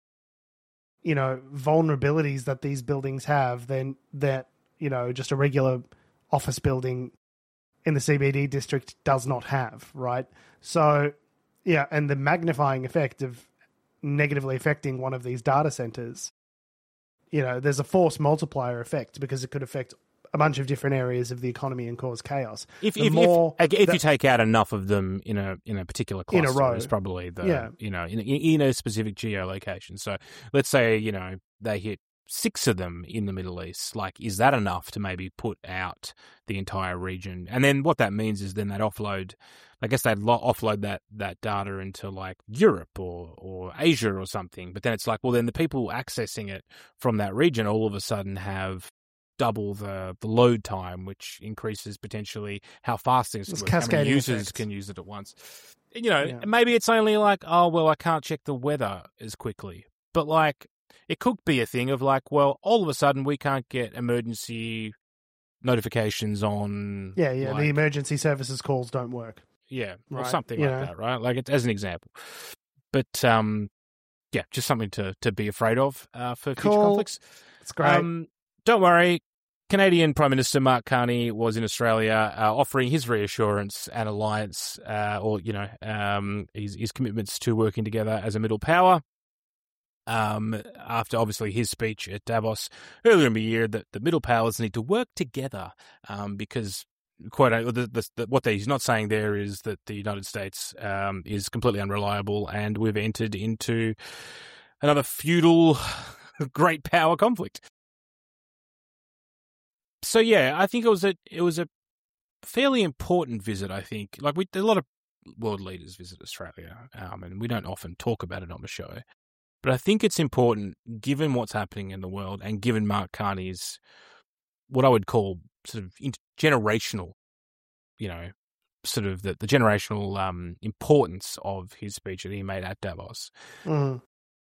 you know, vulnerabilities that these buildings have then that, you know, just a regular office building in the C B D district does not have, right? So, yeah, and the magnifying effect of negatively affecting one of these data centers, you know, there's a force multiplier effect because it could affect a bunch of different areas of the economy and cause chaos. If The if, more if, if that- you take out enough of them in a in a particular cluster, In a row. it's probably the Yeah. you know in, in a specific geolocation. So let's say you know they hit six of them in the Middle East. Like, is that enough to maybe put out the entire region? And then what that means is then they'd offload. I guess they'd lo- offload that that data into like Europe or or Asia or something. But then it's like, well, then the people accessing it from that region all of a sudden have double the, the load time, which increases potentially how fast things It's work, how many cascading users effects. can use it at once. And, you know, Yeah. maybe it's only like, oh, well, I can't check the weather as quickly. But, like, it could be a thing of like, well, all of a sudden we can't get emergency notifications on... yeah, yeah, like, the emergency services calls don't work. yeah, or Right, something you like know. that, right? Like, it's, as an example. But, um, yeah, just something to, to be afraid of uh, for future Cool. conflicts. It's great. Um, don't worry. Canadian Prime Minister Mark Carney was in Australia uh, offering his reassurance and alliance, uh, or, you know, um, his, his commitments to working together as a middle power. Um, after obviously his speech at Davos earlier in the year, that the middle powers need to work together um, because, quote, the, the, the, what he's not saying there is that the United States um, is completely unreliable and we've entered into another feudal great power conflict. So yeah, I think it was a it was a fairly important visit. I think like we a lot of world leaders visit Australia, um, and we don't often talk about it on the show. But I think it's important, given what's happening in the world, and given Mark Carney's what I would call sort of generational, you know, sort of the, the generational um, importance of his speech that he made at Davos. Mm.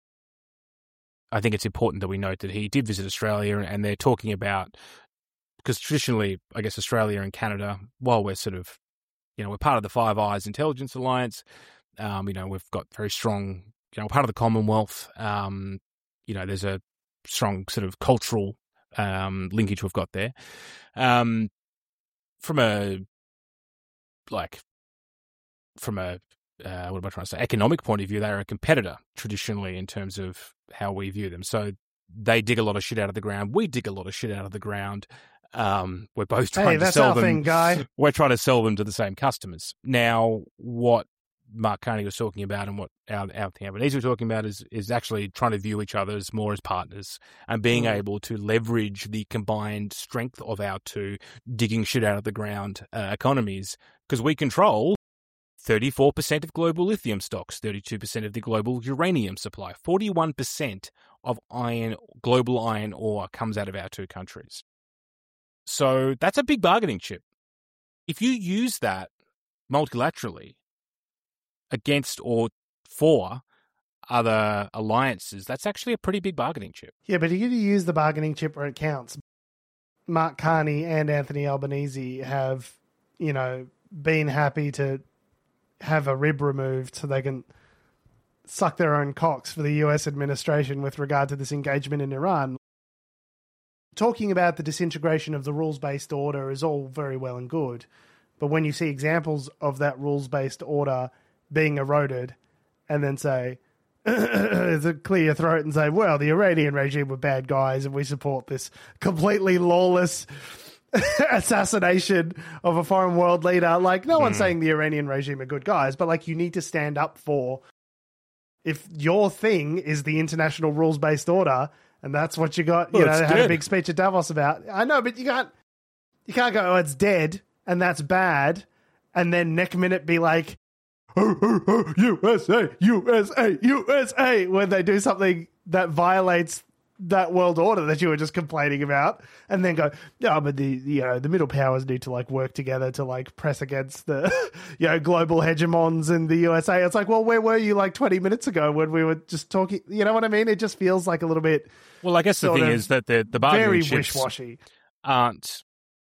I think it's important that we note that he did visit Australia, and they're talking about. Because traditionally, I guess Australia and Canada, while we're sort of, you know, we're part of the Five Eyes Intelligence Alliance, um, you know, we've got very strong, you know, part of the Commonwealth. Um, you know, there's a strong sort of cultural um, linkage we've got there. Um, from a, like, from a uh, what am I trying to say, economic point of view, they're a competitor traditionally in terms of how we view them. So they dig a lot of shit out of the ground. We dig a lot of shit out of the ground. Um, we're both trying hey, to that's sell our them. thing, guy. We're trying to sell them to the same customers. Now, what Mark Carney was talking about and what our, our Albanese were talking about is is actually trying to view each other as more as partners and being mm. able to leverage the combined strength of our two digging shit out of the ground uh, economies, because we control thirty-four percent of global lithium stocks, thirty-two percent of the global uranium supply, forty-one percent of iron, global iron ore comes out of our two countries. So that's a big bargaining chip. If you use that multilaterally against or for other alliances, that's actually a pretty big bargaining chip. Yeah, but you got to use the bargaining chip where it counts. Mark Carney and Anthony Albanese have, you know, been happy to have a rib removed so they can suck their own cocks for the U S administration with regard to this engagement in Iran. Talking about the disintegration of the rules-based order is all very well and good, but when you see examples of that rules-based order being eroded and then say, clear your throat and say, well, the Iranian regime were bad guys and we support this completely lawless assassination of a foreign world leader. Like, no mm. one's saying the Iranian regime are good guys, but like, you need to stand up for, if your thing is the international rules-based order, and that's what you got, you well, know, had a big speech at Davos about. I know, but you can't, you can't go, oh, it's dead, and that's bad, and then next minute be like, oh, oh, oh, U S A, U S A, U S A, when they do something that violates that world order that you were just complaining about, and then go, no, but the, you know, the middle powers need to like work together to like press against the, you know, global hegemons in the U S A. It's like, well, where were you like twenty minutes ago when we were just talking? You know what I mean? It just feels like a little bit. Well, I guess the thing is that the the bargaining very wish-washy aren't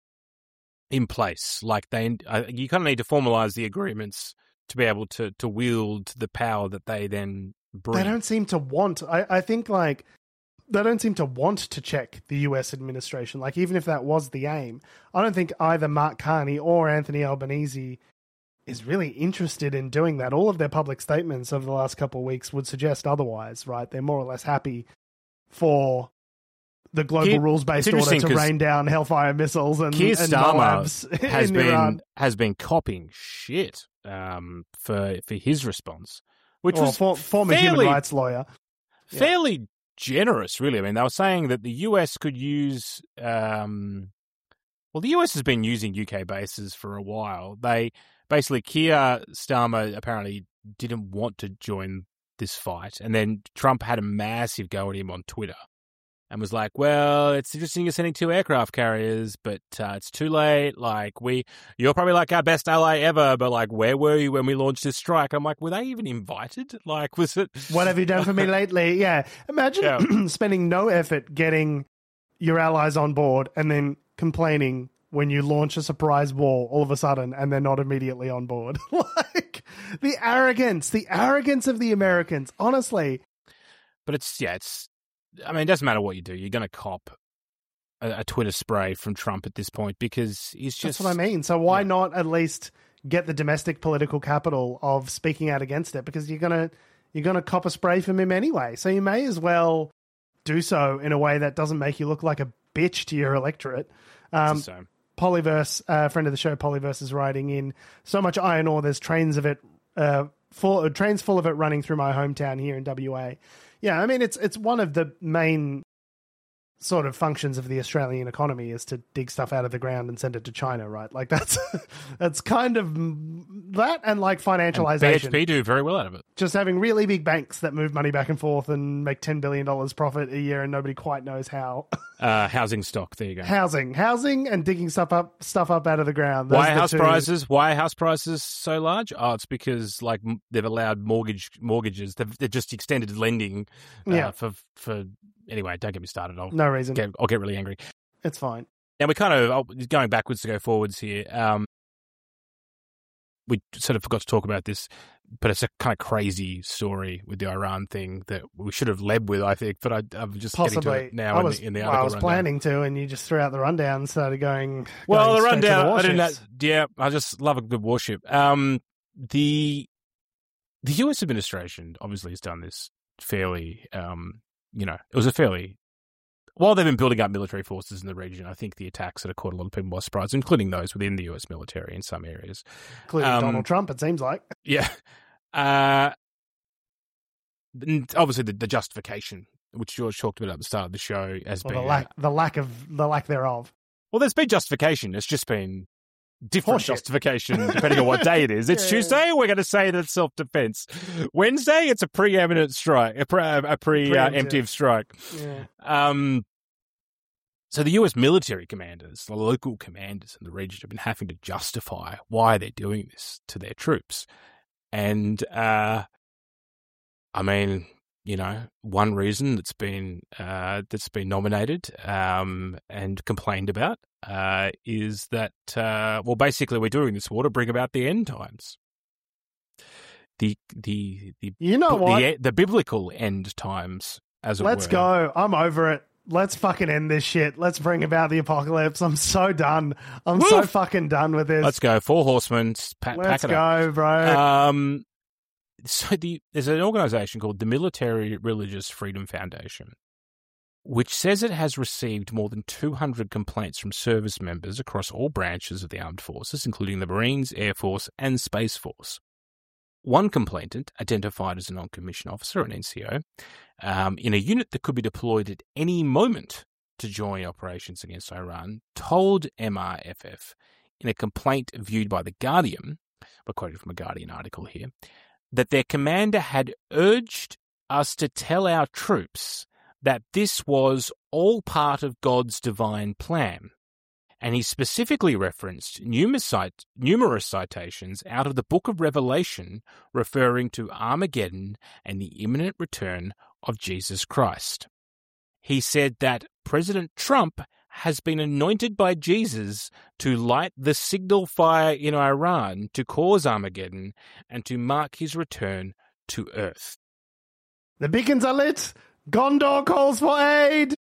in place. Like they, uh, you kind of need to formalize the agreements to be able to to wield the power that they then bring. They don't seem to want. I, I think like. They don't seem to want to check the U S administration. Like, even if that was the aim, I don't think either Mark Carney or Anthony Albanese is really interested in doing that. All of their public statements over the last couple of weeks would suggest otherwise, right? They're more or less happy for the global Keir, rules-based order to rain down Hellfire missiles and, Keir and Starmer has in been Iran. has been copying shit um, for for his response, which well, was for, former fairly, human rights lawyer, fairly. Yeah. generous, really. I mean, they were saying that the U S could use, um, well, the U S has been using U K bases for a while. They basically, Keir Starmer apparently didn't want to join this fight, and then Trump had a massive go at him on Twitter and was like, well, it's interesting you're sending two aircraft carriers, but uh, it's too late. Like, we, you're probably like our best ally ever, but like, where were you when we launched this strike? I'm like, were they even invited? Like, was it? What have you done for me lately? Yeah. Imagine yeah. spending no effort getting your allies on board and then complaining when you launch a surprise war all of a sudden and they're not immediately on board. Like, the arrogance, the arrogance of the Americans, honestly. But it's, yeah, it's, I mean, it doesn't matter what you do. You're going to cop a, a Twitter spray from Trump at this point because he's just... That's what I mean. So why yeah. not at least get the domestic political capital of speaking out against it? Because you're going to you're gonna cop a spray from him anyway. So you may as well do so in a way that doesn't make you look like a bitch to your electorate. Um, Polyverse, a uh, friend of the show, Polyverse is writing in, so much iron ore, there's trains of it, uh, full, trains full of it running through my hometown here in W A. Yeah, I mean, it's it's one of the main sort of functions of the Australian economy is to dig stuff out of the ground and send it to China, right? Like that's that's kind of that and like financialization. And B H P do very well out of it. Just having really big banks that move money back and forth and make ten billion dollars profit a year and nobody quite knows how. Uh, housing stock, there you go. Housing. Housing and digging stuff up stuff up out of the ground. Those Why are the house two. prices? Why are house prices so large? Oh, it's because like they've allowed mortgage mortgages. They've, they've just extended lending uh, yeah. for for anyway. Don't get me started. I'll no reason. Get, I'll get really angry. It's fine. Now we kind of going backwards to go forwards here. Um, we sort of forgot to talk about this, but it's a kind of crazy story with the Iran thing that we should have led with, I think. But I, I'm just Possibly. getting to it now I in was, the, in the well, article. I was rundown. planning to, and you just threw out the rundown and started going. Well, going the rundown. the I didn't. Know, yeah, I just love a good warship. Um, the the U S administration obviously has done this fairly, um, you know, it was a fairly, while they've been building up military forces in the region, I think the attacks that have caught a lot of people by surprise, including those within the U S military in some areas. Including um, Donald Trump, it seems like. Yeah. Uh, obviously, the, the justification, which George talked about at the start of the show, has Or been the lack, the lack of the lack thereof. Well, there's been justification. It's just been different Horseshit. justification depending on what day it is. It's Yeah. Tuesday, we're going to say that it's self-defense. Wednesday, it's a preeminent strike, a, pre, a pre-emptive uh, strike. Yeah. Um, so the U S military commanders, the local commanders in the region, have been having to justify why they're doing this to their troops. And, uh, I mean, you know, one reason that's been uh, that's been nominated um, and complained about uh, is that, uh, well, basically we're doing this war to bring about the end times. The the the You know what? the, the biblical end times, as it Let's were. go. I'm over it. Let's fucking end this shit. Let's bring about the apocalypse. I'm so done. I'm Woof. so fucking done with this. Let's go. Four horsemen. Pack, Let's pack it go, up. bro. Um, so the, there's an organization called the Military Religious Freedom Foundation, which says it has received more than two hundred complaints from service members across all branches of the armed forces, including the Marines, Air Force, and Space Force. One complainant, identified as a non-commissioned officer, an N C O, um, in a unit that could be deployed at any moment to join operations against Iran, told M R F F in a complaint viewed by The Guardian, we're quoting from a Guardian article here, that their commander had urged us to tell our troops that this was all part of God's divine plan. And he specifically referenced numerous, cite, numerous citations out of the book of Revelation referring to Armageddon and the imminent return of Jesus Christ. He said that President Trump has been anointed by Jesus to light the signal fire in Iran to cause Armageddon and to mark his return to Earth. The beacons are lit. Gondor calls for aid.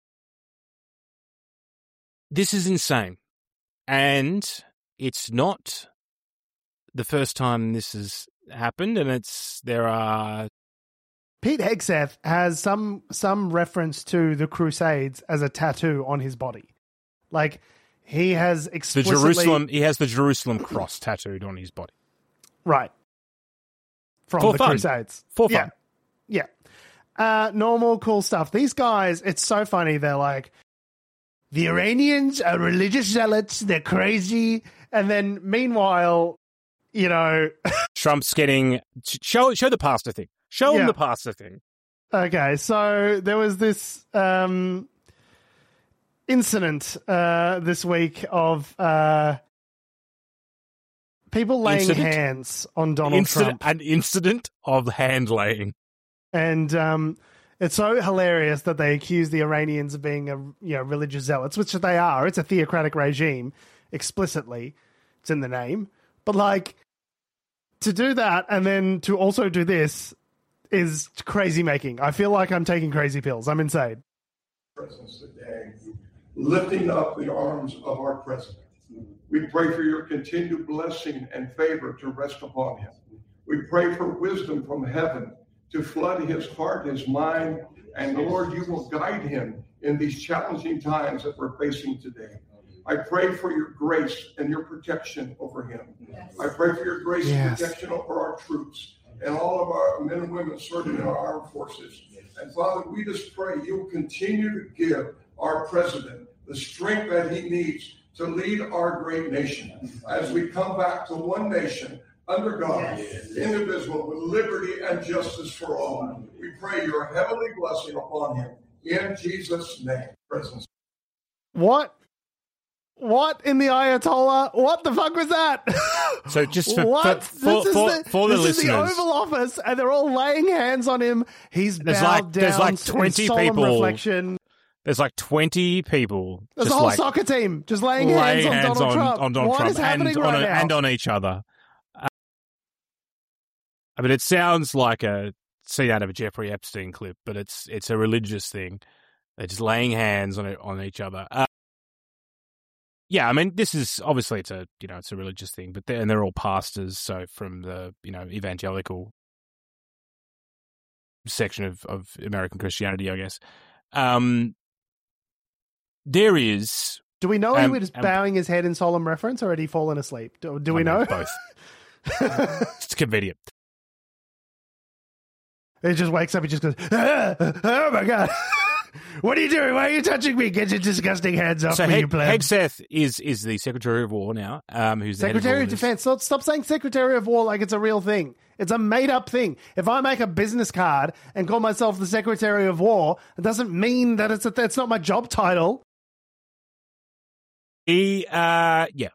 This is insane. And it's not the first time this has happened, and it's there are... Pete Hegseth has some some reference to the Crusades as a tattoo on his body. Like, he has The explicitly... Jerusalem, he has the Jerusalem cross tattooed on his body. Right. From For the fun. Crusades. For fun. Yeah. Yeah. Uh, normal, cool stuff. These guys, it's so funny. They're like, the Iranians are religious zealots. They're crazy. And then, meanwhile, you know... Trump's getting... Show, show the pastor thing. Show him Yeah. the pastor thing. Okay, so there was this um, incident uh, this week of uh, people laying Incident? hands on Donald Incident, Trump. an incident of hand laying. And um, it's so hilarious that they accuse the Iranians of being a, you know, religious zealots, which they are. It's a theocratic regime, explicitly. It's in the name. But, like, to do that and then to also do this is crazy making. I feel like I'm taking crazy pills. I'm insane. Presence today, lifting up the arms of our president. We pray for your continued blessing and favor to rest upon him. We pray for wisdom from heaven to flood his heart, his mind, and Lord, you will guide him in these challenging times that we're facing today. I pray for your grace and your protection over him. Yes. I pray for your grace yes. and protection over our troops and all of our men and women serving in our armed forces. And Father, we just pray you'll continue to give our president the strength that he needs to lead our great nation as we come back to one nation under God, yes. indivisible, with liberty and justice for all. We pray your heavenly blessing upon him in Jesus' name. Presence. What? What in the Ayatollah? What the fuck was that? So just for, what? for, for, for, the, for the this listeners. This is the Oval Office, and they're all laying hands on him. He's there's bowed like, down there's like twenty in solemn people. reflection. There's like twenty people. There's just a whole like soccer team just laying, laying hands, hands on Donald on, Trump. on Donald what Trump is happening and, right on, now? and on each other. Uh, I mean, it sounds like a scene out of a Jeffrey Epstein clip, but it's it's a religious thing. They're just laying hands on it, on each other. Uh, yeah, I mean, this is obviously it's a you know it's a religious thing, but they're, and they're all pastors, so from the you know evangelical section of, of American Christianity, I guess. Um, there is. Do we know um, he was um, bowing his head in solemn reference, or had he fallen asleep? Do, do we I mean, know? both? It's convenient. He just wakes up. He just goes, ah, "Oh my god, what are you doing? Why are you touching me? Get your disgusting hands off So me, Heg- you pleb." Hegseth is is the Secretary of War now. Um, who's the head Secretary all of this. Defense. Stop, stop saying Secretary of War like it's a real thing. It's a made-up thing. If I make a business card and call myself the Secretary of War, it doesn't mean that it's a, that's not my job title. He, uh, yeah.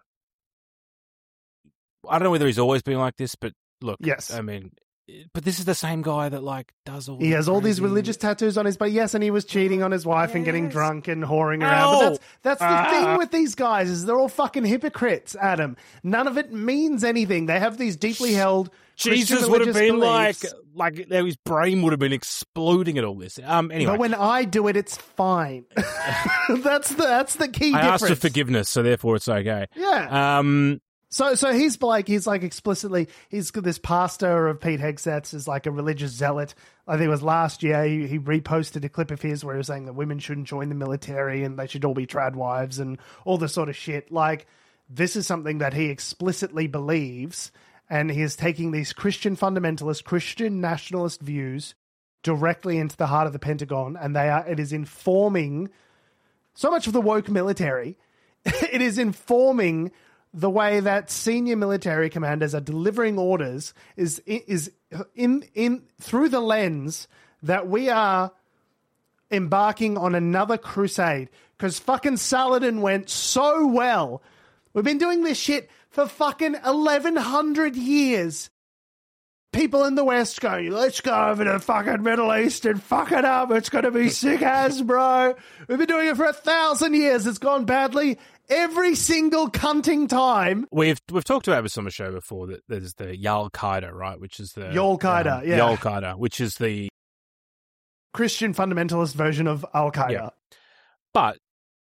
I don't know whether he's always been like this, but look, Yes. I mean, but this is the same guy that like does all. He the has all these crazy- religious tattoos on his body. Yes, and he was cheating on his wife and getting Yes. drunk and whoring around. But Ow! that's that's the Ah. thing with these guys is they're all fucking hypocrites, Adam. None of it means anything. They have these deeply held Jesus Christian would have religious been like, beliefs. like his brain would have been exploding at all this. Um, anyway, But when I do it, it's fine. that's the that's the key I difference. asked for forgiveness, so therefore it's okay. Yeah. Um, So, so he's like, he's like explicitly, he's this pastor of Pete Hegseth's is like a religious zealot. I think it was last year he, he reposted a clip of his where he was saying that women shouldn't join the military and they should all be trad wives and all this sort of shit. Like, this is something that he explicitly believes, and he is taking these Christian fundamentalist, Christian nationalist views directly into the heart of the Pentagon, and they are, it is informing so much of the woke military. It is informing the way that senior military commanders are delivering orders is is in in through the lens that we are embarking on another crusade because fucking Saladin went so well. We've been doing this shit for fucking eleven hundred years. People in the West going, let's go over to the fucking Middle East and fuck it up. It's going to be sick as, bro. We've been doing it for a thousand years. It's gone badly every single cunting time. we've we've talked about this on the show before that there's the Yal Qaeda, right? Which is the Yol Qaeda, um, yeah. Yal Qaeda, which is the Christian fundamentalist version of Al Qaeda. Yeah. But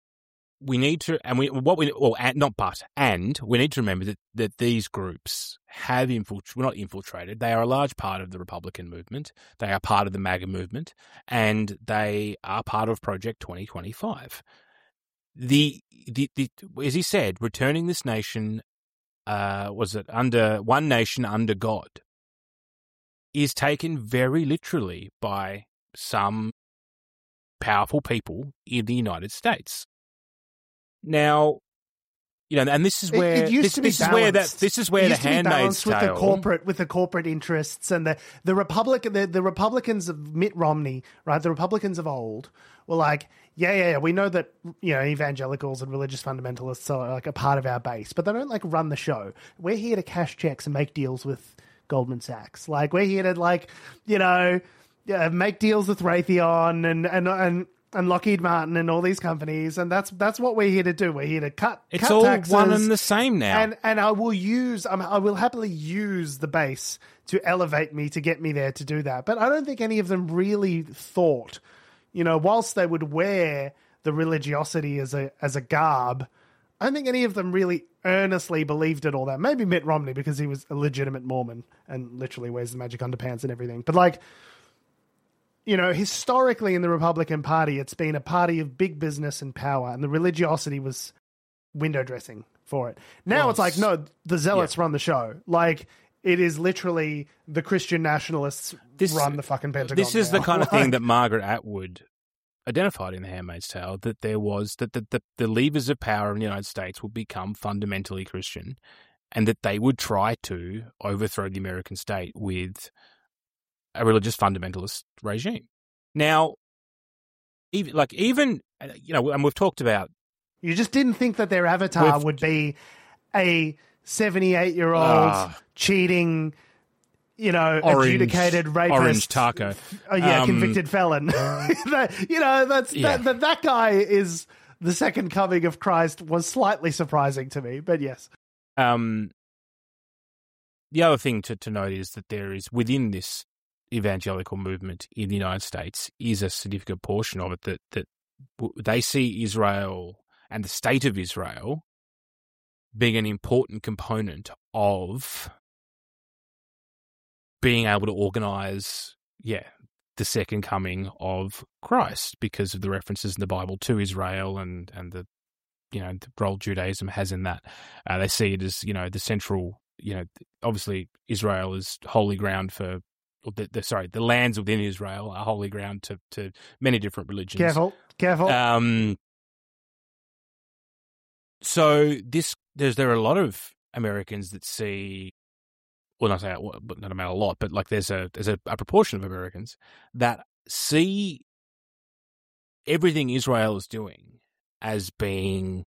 we need to, and we what we well, and, not but, and we need to remember that, that these groups have infiltrated. Well, not infiltrated. They are a large part of the Republican movement. They are part of the MAGA movement, and they are part of Project twenty twenty-five. The the, the as he said, returning this nation, uh, was it under one nation under God, is taken very literally by some powerful people in the United States. Now, you know, and this is It- where it, used this, to be this is where that balanced. this is It where the used to be Handmaid's balanced with Tale. the corporate with the corporate interests and the the Republican the, the Republicans of Mitt Romney, right? The Republicans of old were like, yeah, yeah, yeah, we know that, you know, evangelicals and religious fundamentalists are like a part of our base, but they don't like run the show. We're here to cash checks and make deals with Goldman Sachs. Like, we're here to like, you know, yeah, make deals with Raytheon and and and. And Lockheed Martin and all these companies, and that's that's what we're here to do. We're here to cut. It's cut all taxes, one and the same now. And and I will use. Um, I will happily use the base to elevate me to get me there to do that. But I don't think any of them really thought, you know, whilst they would wear the religiosity as a as a garb, I don't think any of them really earnestly believed it all that. Maybe Mitt Romney because he was a legitimate Mormon and literally wears the magic underpants and everything. But like, you know, historically in the Republican Party, it's been a party of big business and power, and the religiosity was window dressing for it. Now Well, it's like, no, the zealots yeah. run the show. Like, it is literally the Christian nationalists This- run the fucking Pentagon. This is the now. kind of thing Like, that Margaret Atwood identified in The Handmaid's Tale, that there was that the, the, the levers of power in the United States would become fundamentally Christian, and that they would try to overthrow the American state with a religious fundamentalist regime. Now, even like even you know, and we've talked about you just didn't think that their avatar With- would be a seventy-eight-year-old Ah. cheating, you know, Orange- adjudicated rapist. orange taco. Oh, yeah, Um, convicted felon. That- you know, that's Yeah. that, that. That guy is the second coming of Christ. Was slightly surprising to me, but yes, Um, the other thing to, to note is that there is within this evangelical movement in the United States is a significant portion of it that that w- they see Israel and the state of Israel being an important component of being able to organize, yeah, the second coming of Christ because of the references in the Bible to Israel and, and the, you know, the role Judaism has in that. Uh, they see it as, you know, the central, you know, obviously Israel is holy ground for, or the, the, sorry, the lands within Israel are holy ground to, to many different religions. Careful, careful. Um, so this, there's, there are a lot of Americans that see, well, not say, well, not about a lot, but like there's a there's a, a proportion of Americans that see everything Israel is doing as being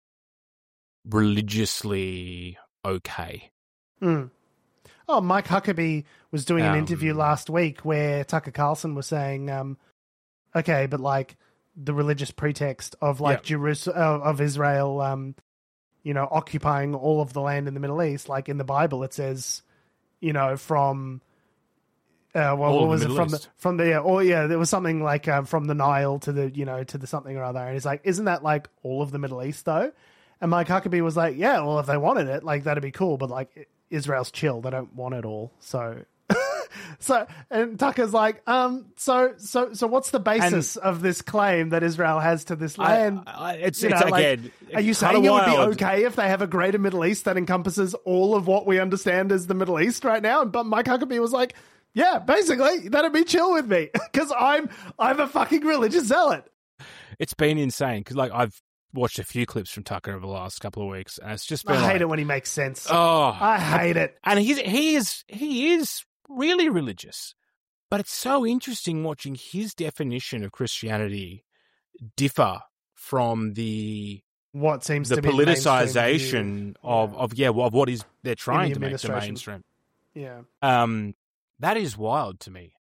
religiously okay. Mm. Oh, Mike Huckabee was doing an Um, interview last week where Tucker Carlson was saying, um, okay, but like the religious pretext of like Yeah. Jerusalem, of, of Israel, um, you know, occupying all of the land in the Middle East, like in the Bible, it says, you know, from, uh, well, All what of was the it Middle from the, East. from the, yeah, or yeah, there was something like um, from the Nile to the, you know, to the something or other. And he's like, isn't that like all of the Middle East though? And Mike Huckabee was like, yeah, well, if they wanted it, like that'd be cool. But like Israel's chill. They don't want it all. So, so, and Tucker's like, um, so, so, so what's the basis of this claim that Israel has to this land? I, I, it's You it's know, like, again. are you it's saying kinda it would be wild. okay if they have a greater Middle East that encompasses all of what we understand as the Middle East right now? But Mike Huckabee was like, yeah, basically, that'd be chill with me because I'm I'm a fucking religious zealot. It's been insane because like I've watched a few clips from Tucker over the last couple of weeks, and it's just been I hate like, it when he makes sense. oh, I hate it. and he's he is he is really religious, but it's so interesting watching his definition of Christianity differ from the What seems the to be mainstream politicization view. of Yeah. of yeah of what is they're trying the to make the administration. mainstream. Yeah. Um, that is wild to me.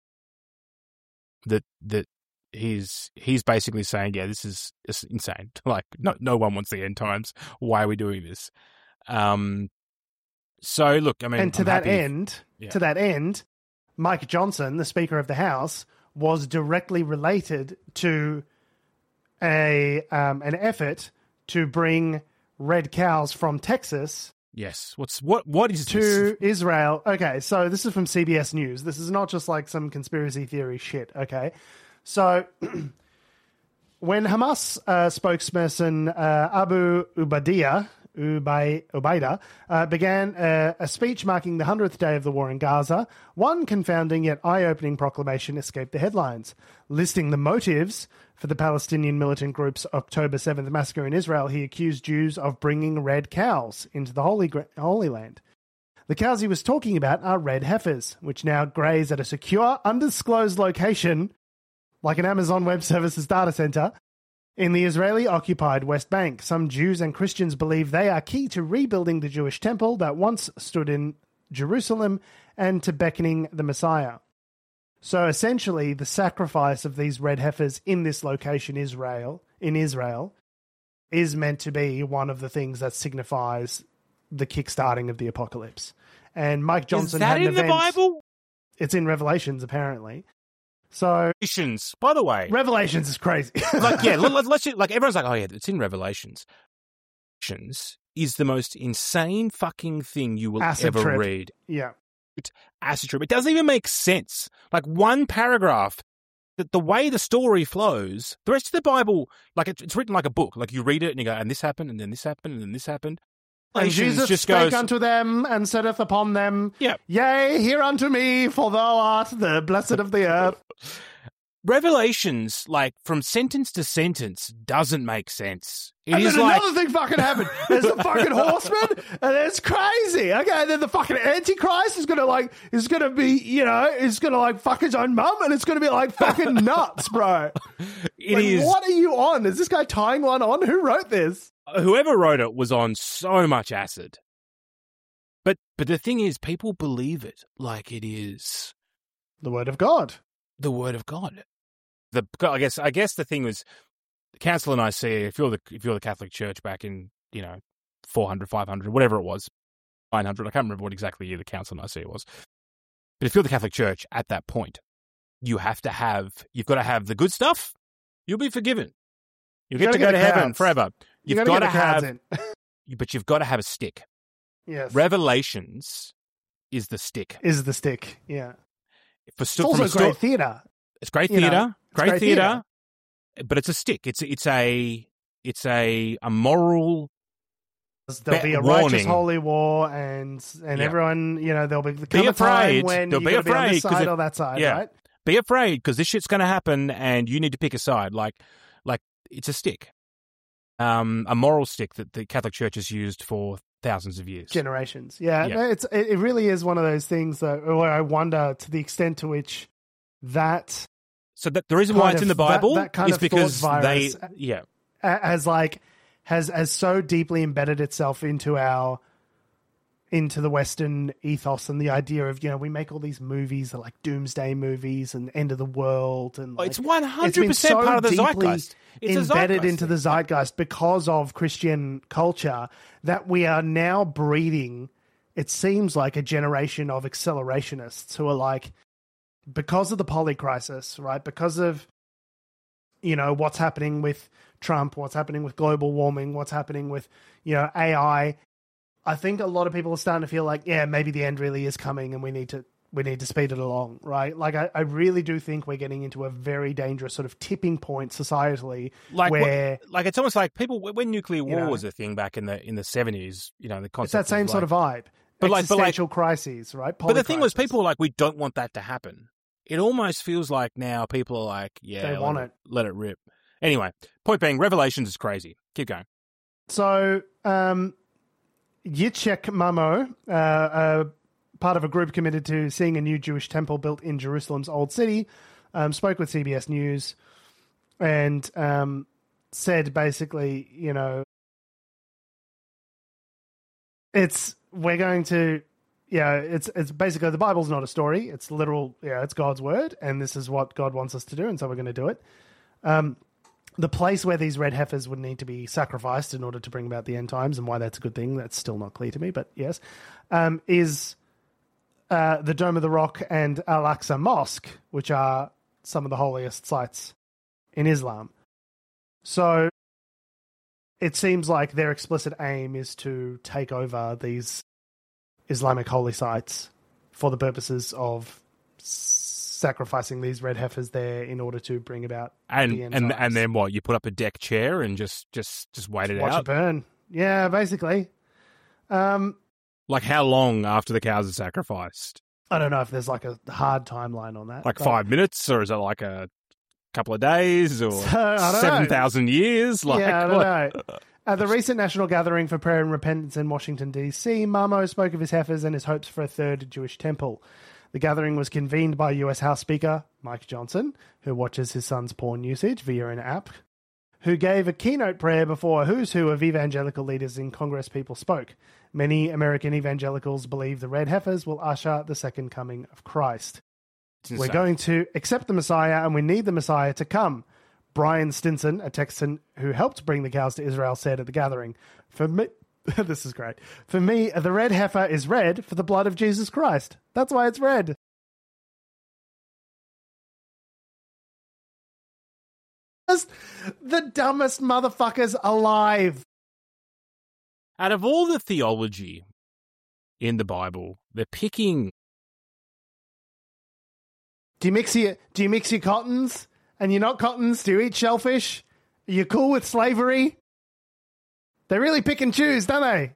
That that he's he's basically saying, yeah, this is, this is insane. Like, no no one wants the end times. Why are we doing this? Um, so look, I mean, And to I'm that happy if- end, yeah. to that end, Mike Johnson, the Speaker of the House, was directly related to a um, an effort to bring red cows from Texas yes. What's what? What is to this? Israel. Okay, so this is from C B S News. This is not just like some conspiracy theory shit, okay? So when Hamas uh, spokesperson uh, Abu Ubaidah, Ubay, Ubaidah uh, began uh, a speech marking the hundredth day of the war in Gaza, one confounding yet eye-opening proclamation escaped the headlines, listing the motives for the Palestinian militant group's October seventh massacre in Israel. He accused Jews of bringing red cows into the Holy, Holy Land. The cows he was talking about are red heifers, which now graze at a secure, undisclosed location, like an Amazon Web Services data center, in the Israeli-occupied West Bank. Some Jews and Christians believe they are key to rebuilding the Jewish temple that once stood in Jerusalem and to beckoning the Messiah. So essentially, the sacrifice of these red heifers in this location, Israel, in Israel, is meant to be one of the things that signifies the kickstarting of the apocalypse. And Mike Johnson is that had an in the event- Bible? It's in Revelations, apparently. So Revelations, by the way, Revelations is crazy. like yeah, let, let's just, like everyone's like, oh yeah, it's in Revelations. Revelations is the most insane fucking thing you will Acid ever trip. read. Yeah. Acid trip. It doesn't even make sense. Like one paragraph, the, the way the story flows, the rest of the Bible, like it's, it's written like a book. Like you read it and you go, and this happened, and then this happened, and then this happened. And Revelations Jesus just spake goes, unto them and saith upon them, Yeah. Yea, hear unto me, for thou art the blessed of the earth. Revelations, like from sentence to sentence, doesn't make sense. It and is then like another thing fucking happened. There's the fucking horseman, and it's crazy. Okay, and then the fucking Antichrist is gonna like is gonna be, you know, is gonna like fuck his own mum, and it's gonna be like fucking nuts, bro. it Like, is. what are you on? Is this guy tying one on? Who wrote this? Whoever wrote it was on so much acid. But but the thing is, people believe it like it is The word of God. the word of God. The I guess I guess the thing was the Council of Nicaea. If you're the if you're the Catholic Church back in you know four hundred, five hundred, whatever it was, nine hundred. I can't remember what exactly year the Council of Nicaea was. But if you're the Catholic Church at that point, you have to have you've got to have the good stuff. You'll be forgiven. You'll You get to gotta go get to the heaven crowds. forever. You You've gotta got get to the crowds have, in. but you've got to have a stick. Yes. Revelations is the stick. Is the stick. Yeah. For It's sto- also from a great sto- theatre. It's great You know, theatre, it's great, great theatre, but it's a stick. It's it's a it's a a moral. There'll be a warning. righteous holy war, and and Yeah. everyone, you know, there'll be come Be a time afraid. when They'll you're be going to be on afraid, this 'cause side if- or that side, yeah. right? Be afraid because this shit's going to happen, and you need to pick a side. Like like it's a stick, um, a moral stick that the Catholic Church has used for thousands of years. Generations, yeah. Yeah. No, It's it, it really is one of those things that where I wonder to the extent to which that So that the reason why kind it's in of- the Bible that- that kind is of because thought they, virus- yeah, has like has has so deeply embedded itself into our into the Western ethos and the idea of, you know, we make all these movies that are like doomsday movies and end of the world, and Oh, like, it's one it's hundred been percent so part of the deeply zeitgeist. It's a embedded zeitgeist into thing. the zeitgeist because of Christian culture that we are now breeding, it seems like, a generation of accelerationists who are like, because of the poly crisis, right? Because of, you know, what's happening with Trump, what's happening with global warming, what's happening with, you know, A I. I think a lot of people are starting to feel like, yeah, maybe the end really is coming and we need to we need to speed it along, right? Like, I, I really do think we're getting into a very dangerous sort of tipping point societally like where what, like it's almost like people when nuclear war You know. was a thing back in the in the seventies. You know, the concept it's that same of sort like, of vibe. But like- but like- Existential crises, right? But the thing was, Polycrisis. people were like, we don't want that to happen. It almost feels like now people are like, yeah, They let want it, it. let it rip. Anyway, point being, Revelations is crazy. Keep going. So, um, Yitzhak Mamo, uh, uh, part of a group committed to seeing a new Jewish temple built in Jerusalem's Old City, um, spoke with C B S News and um, said basically, you know, it's we're going to, yeah, it's it's basically the Bible's not a story; it's literal, yeah, it's God's word, and this is what God wants us to do, and so we're going to do it. Um, the place where these red heifers would need to be sacrificed in order to bring about the end times, and why that's a good thing, that's still not clear to me, but yes, um, is uh, the Dome of the Rock and Al-Aqsa Mosque, which are some of the holiest sites in Islam. So it seems like their explicit aim is to take over these Islamic holy sites for the purposes of sacrificing these red heifers there in order to bring about And the end and times. and then what? You put up a deck chair and just just just wait it Watch out. it burn. Yeah, basically. Um, Like how long after the cows are sacrificed? I don't know if there's like a hard timeline on that. Like but- five minutes, or is it like a couple of days, or So, I don't know. seven thousand years? Like, yeah, I don't what? know. At the recent National Gathering for Prayer and Repentance in Washington, D C, Mamo spoke of his heifers and his hopes for a third Jewish temple. The gathering was convened by U S House Speaker Mike Johnson, who watches his son's porn usage via an app, who gave a keynote prayer before a who's who of evangelical leaders in Congress people spoke. Many American evangelicals believe the red heifers will usher the second coming of Christ. It's We're insane. going to accept the Messiah, and we need the Messiah to come. Brian Stinson, a Texan who helped bring the cows to Israel, said at the gathering, "For me, this is great. For me, the red heifer is red for the blood of Jesus Christ. That's why it's red." Just the dumbest motherfuckers alive. Out of all the theology in the Bible, they're picking. Do you mix your Do you mix your cottons? And you're not cottons? Do you eat shellfish? Are you cool with slavery? They really pick and choose, don't they?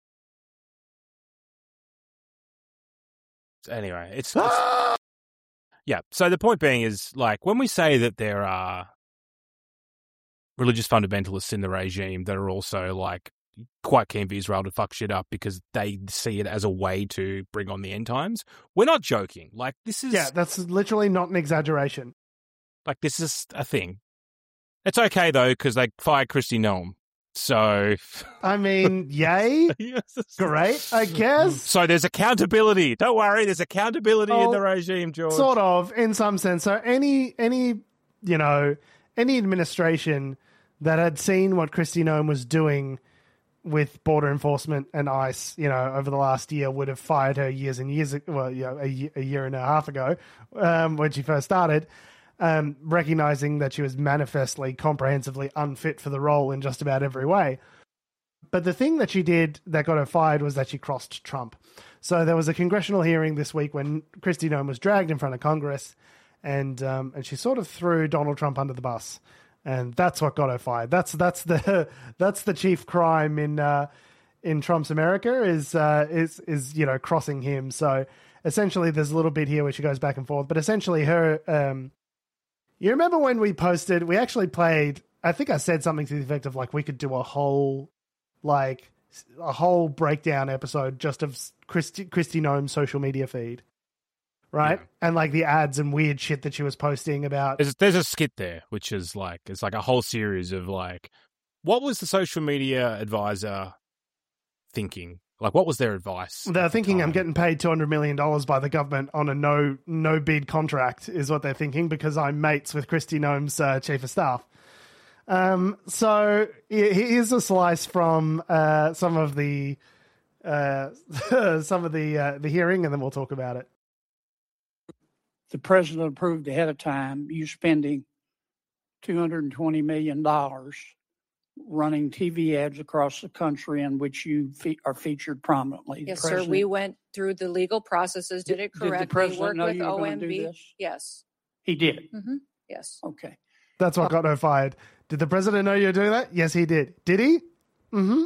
Anyway, it's, it's yeah. So the point being is, like, when we say that there are religious fundamentalists in the regime that are also like quite keen for Israel to fuck shit up because they see it as a way to bring on the end times, we're not joking. Like, this is Yeah, that's literally not an exaggeration. like this is a thing. It's okay though because they fired Christy Noam, so I mean, yay, great, I guess. So there's accountability. Don't worry, there's accountability in Oh, the regime, George. Sort of, in some sense. So any, any, you know, any administration that had seen what Kristi Noem was doing with border enforcement and ICE, you know, over the last year would have fired her years and years, well, you know, a, ye- a year and a half ago um, when she first started, um, recognizing that she was manifestly, comprehensively unfit for the role in just about every way. But the thing that she did that got her fired was that she crossed Trump. So there was a congressional hearing this week when Kristi Noem was dragged in front of Congress, and um, and she sort of threw Donald Trump under the bus, and that's what got her fired. That's that's the that's the chief crime in uh, in Trump's America is uh, is is you know crossing him. So essentially, there's a little bit here where she goes back and forth, but essentially, her. Um, you remember when we posted? We actually played. I think I said something to the effect of like we could do a whole like a whole breakdown episode just of Christy Kristi Noem's social media feed. Right? Yeah. And like the ads and weird shit that she was posting about. There's, there's a skit there, which is like, it's like a whole series of like, what was the social media advisor thinking? Like, what was their advice? They're thinking the I'm getting paid two hundred million dollars by the government on a no no bid contract is what they're thinking because I'm mates with Kristi Noem's uh, chief of staff. Um, so here's a slice from uh, some of the uh, some of the uh, the hearing, and then we'll talk about it. The president approved ahead of time you spending two hundred twenty million dollars running T V ads across the country in which you fe- are featured prominently. Yes, sir. We went through the legal processes, did it correctly, did the president worked know with you were O gonna M do B. this? Yes. He did? Mm-hmm. Yes. Okay. That's what got her fired. Did the president know you were doing that? Yes, he did. Did he? Mm-hmm.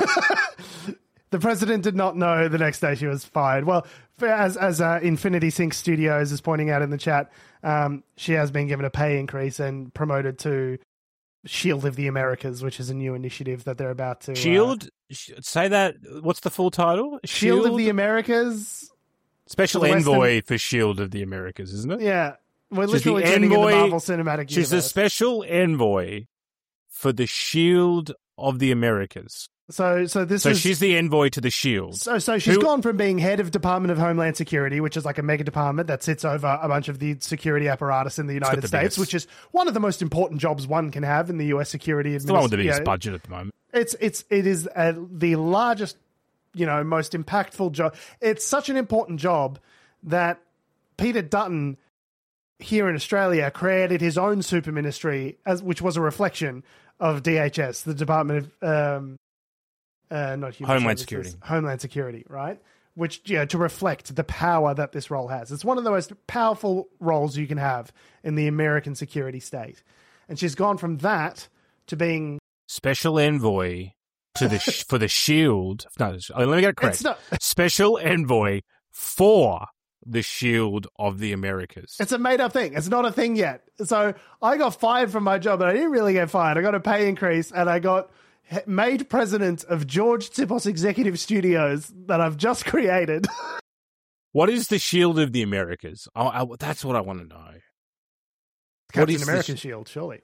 The president did not know the next day she was fired. Well, as as uh, Infinity Sync Studios is pointing out in the chat, um, she has been given a pay increase and promoted to Shield of the Americas, which is a new initiative that they're about to... Shield? Uh, Say that. What's the full title? Shield, Shield of the Americas? Special Envoy Western... for Shield of the Americas, isn't it? Yeah. We're she's literally turning into Marvel Cinematic She's Universe. a special envoy for the Shield of the Americas. So, so this so is, she's the envoy to the Shield. So, so she's Who, gone from being head of Department of Homeland Security, which is like a mega department that sits over a bunch of the security apparatus in the United the States, biggest. which is one of the most important jobs one can have in the U S security. It's the one with the biggest you know, budget at the moment. It's it's it is uh, the largest, you know, most impactful job. It's such an important job that Peter Dutton here in Australia created his own super ministry, as which was a reflection of D H S, the Department of. Um, Uh, not human Homeland services, Security. Homeland Security, right? Which, you know, to reflect the power that this role has. It's one of the most powerful roles you can have in the American security state. And she's gone from that to being... Special Envoy to the sh- for the Shield. No, let me get it correct. Not... Special Envoy for the Shield of the Americas. It's a made-up thing. It's not a thing yet. So I got fired from my job, but I didn't really get fired. I got a pay increase, and I got... made president of George Tsipos Executive Studios that I've just created. What is the Shield of the Americas? Oh, I, that's what I want to know. Captain America's sh- Shield, surely.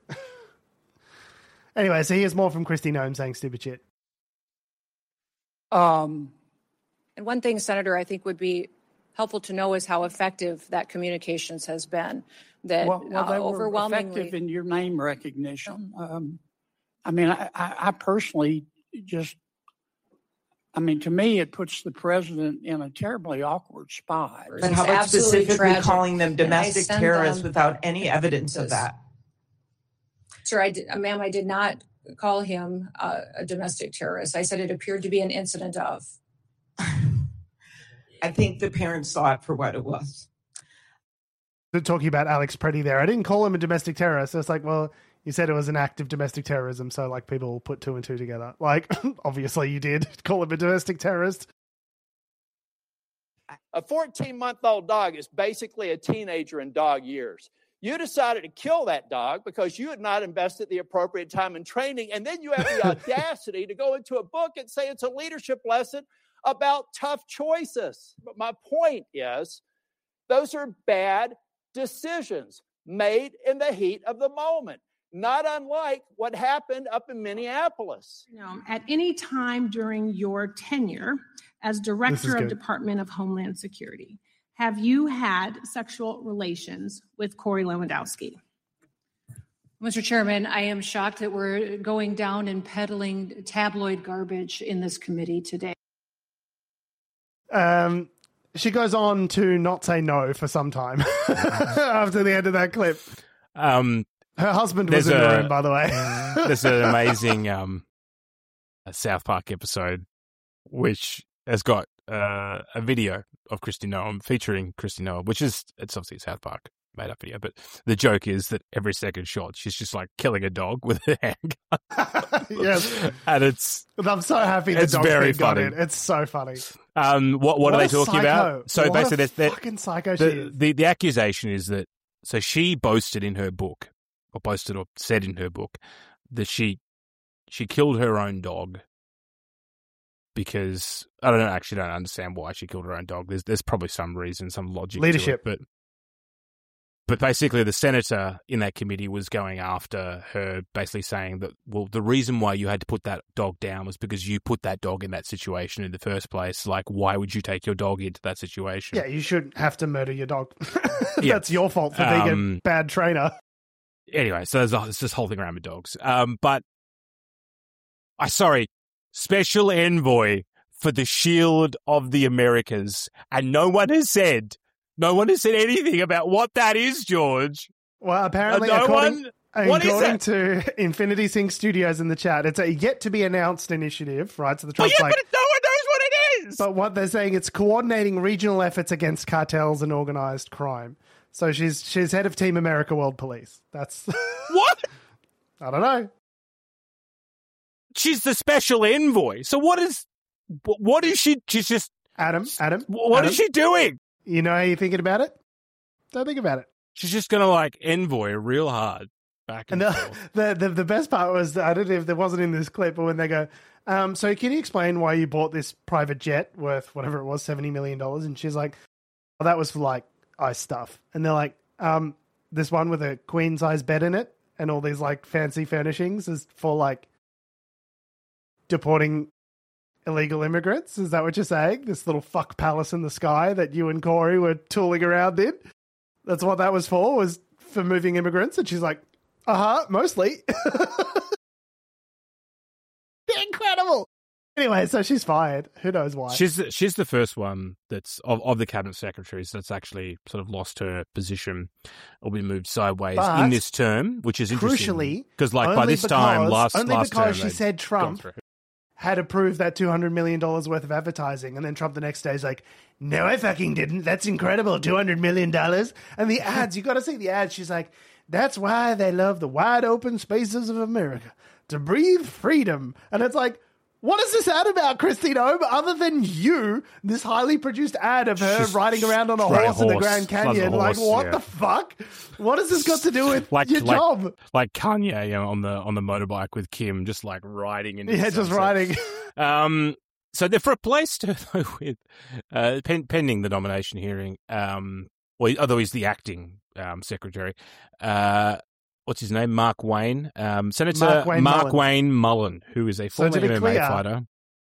Anyway, so here's more from Kristi Noem saying stupid shit. Um, and one thing, Senator, I think would be helpful to know is how effective that communications has been. That well, well, they uh, were overwhelmingly effective in your name recognition. Um, I mean, I, I personally just, I mean, to me, it puts the president in a terribly awkward spot. But how about specifically tragic. calling them domestic terrorists them, without any evidence of that? Sir, I did, ma'am, I did not call him uh, a domestic terrorist. I said it appeared to be an incident of. I think the parents saw it for what it was. They're talking about Alex Preddy there. I didn't call him a domestic terrorist. It's like, well... You said it was an act of domestic terrorism, so like people will put two and two together. Like, obviously you did call him a domestic terrorist. A fourteen-month-old dog is basically a teenager in dog years. You decided to kill that dog because you had not invested the appropriate time in training, and then you have the audacity to go into a book and say it's a leadership lesson about tough choices. But my point is, those are bad decisions made in the heat of the moment. Not unlike what happened up in Minneapolis. You know, at any time during your tenure as Director of Department of Homeland Security, have you had sexual relations with Corey Lewandowski? Mister Chairman, I am shocked that we're going down and peddling tabloid garbage in this committee today. Um, she goes on to not say no for some time after the end of that clip. Um. Her husband was in the room, by the way. There's an amazing um, a South Park episode which has got uh, a video of Kristi Noem featuring Kristi Noem, which is, it's obviously South Park. made up video, but the joke is that every second shot, she's just like killing a dog with a handgun. Yes. And it's... I'm so happy the it's dog's very been got funny. in. It's so funny. Um, what, what, What are they a talking psycho. about? So What basically, a they're, fucking psycho the, she is. The, the accusation is that, so she boasted in her book, or boasted or said in her book, that she she killed her own dog because, I don't know, actually don't understand why she killed her own dog. There's there's probably some reason, some logic Leadership. to it. But, but basically the senator in that committee was going after her, basically saying that, well, the reason why you had to put that dog down was because you put that dog in that situation in the first place. Like, why would you take your dog into that situation? Yeah, you shouldn't have to murder your dog. Yeah. That's your fault for being Um, a bad trainer. Anyway, so there's, a, there's this whole thing around with dogs. Um, but, I sorry, special envoy for the Shield of the Americas, and no one has said, no one has said anything about what that is, George. Well, apparently, Uh, no according, one- what is according it? to Infinity Sync Studios in the chat, it's a yet to be announced initiative, right? So the Well, Trump's yeah, like, but no one knows what it is. but what they're saying, it's coordinating regional efforts against cartels and organized crime. So she's she's head of Team America World Police. That's What? I don't know. She's the special envoy. So what is, what is she, she's just, Adam, Adam, what Adam, is she doing? You know how you're thinking about it? Don't think about it. She's just going to like envoy real hard back and, And the, forth. the the the best part was, I don't know if there wasn't in this clip, but when they go, um, so can you explain why you bought this private jet worth whatever it was, seventy million dollars? And she's like, oh, that was for like ice stuff. And they're like, um, this one with a queen size bed in it and all these like fancy furnishings is for like deporting illegal immigrants. Is that what you're saying? This little fuck palace in the sky that you and Corey were tooling around in? That's what that was for, was for moving immigrants? And she's like, uh-huh, mostly. Incredible. Anyway, so she's fired. Who knows why? She's the, she's the first one that's of, of the cabinet secretaries that's actually sort of lost her position or been moved sideways But in this term, which is interesting. Crucially, because like by only this time because- last only last because term she they'd said gone Trump through. had approved that two hundred million dollars worth of advertising, and then Trump the next day is like, no, I fucking didn't. That's incredible, two hundred million dollars. And the ads, you got to see the ads. She's like, that's why they love the wide open spaces of America, to breathe freedom. And it's like, what is this ad about, Christine Ohm, other than you, this highly produced ad of her She's riding around on a straight horse, in the horse. Grand Loves a Canyon? Like, horse, what yeah. the fuck? What has this got to do with Like your like, job? like Kanye, you know, on the on the motorbike with Kim, just like riding in. Yeah, just riding. Um, so they've replaced her though with uh, pen, pending the nomination hearing. Um, well, although he's the acting um, secretary. Uh, what's his name? Mark Wayne, um, Senator Mark Wayne Mark Mullen. Wayne Mullen, who is a So former to be M M A clear- fighter.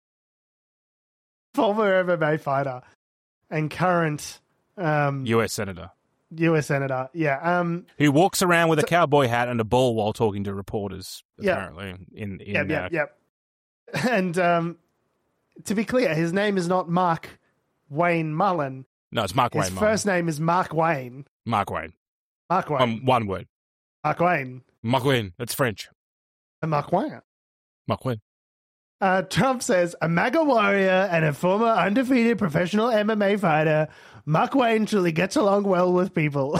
Former M M A fighter and current um, U S Senator, U S Senator. Yeah. Um, who walks around with a cowboy hat and a ball while talking to reporters. Yeah. Apparently, in in yep, uh, yep, yep. And um, to be clear, his name is not Mark Wayne Mullen. no, it's Mark His Wayne. first name is Mark Wayne. Mullen. Mark Wayne. Mark Wayne. Um, one word. Mark Wayne. Mark Wayne. That's French. And Mark Wayne. Mark Wayne. Uh, Trump says, a MAGA warrior and a former undefeated professional M M A fighter, Mark Wayne truly gets along well with people.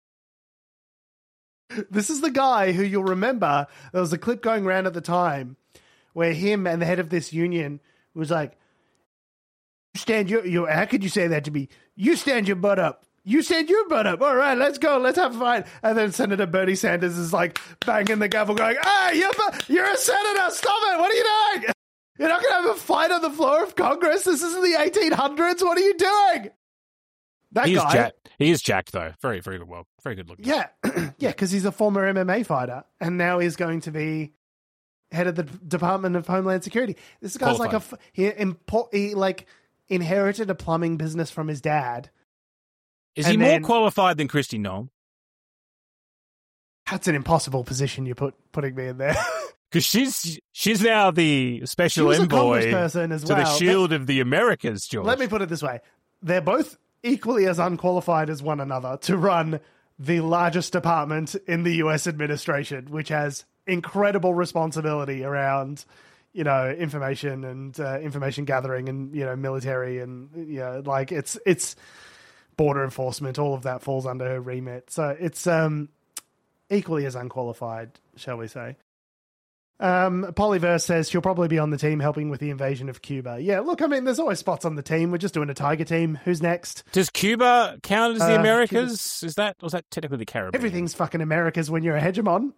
This is the guy who you'll remember, there was a clip going around at the time where him and the head of this union was like, stand your, your, how could you say that to me? You stand your butt up. You stand your butt up. All right, let's go. Let's have a fight. And then Senator Bernie Sanders is like banging the gavel going, hey, you're, you're a senator. Stop it. What are you doing? You're not going to have a fight on the floor of Congress. This isn't the eighteen hundreds. What are you doing? That He is guy. jacked. He is jacked though. Very, very good. Well, very good looking. Yeah, yeah, because he's a former M M A fighter, and now he's going to be head of the Department of Homeland Security. This guy's like a f- he, impo- he like inherited a plumbing business from his dad. Is And he then- more qualified than Kristi Noem? That's an impossible position you put putting me in there. Because she's she's now the She special was a envoy congressperson as to well. the Shield of the Americas, George. Let me put it this way: they're both equally as unqualified as one another to run the largest department in the U S administration, which has incredible responsibility around, you know, information and uh, information gathering and, you know, military and, you know, like it's, it's border enforcement, all of that falls under her remit. So it's um, equally as unqualified, shall we say. Um, Polyverse says she'll probably be on the team helping with the invasion of Cuba. Yeah, look, I mean, there's always spots on the team. We're just doing a Tiger team. Who's next? Does Cuba count as the Uh, Americas? Cuba's- Is that, or is that technically the Caribbean? Everything's fucking Americas when you're a hegemon.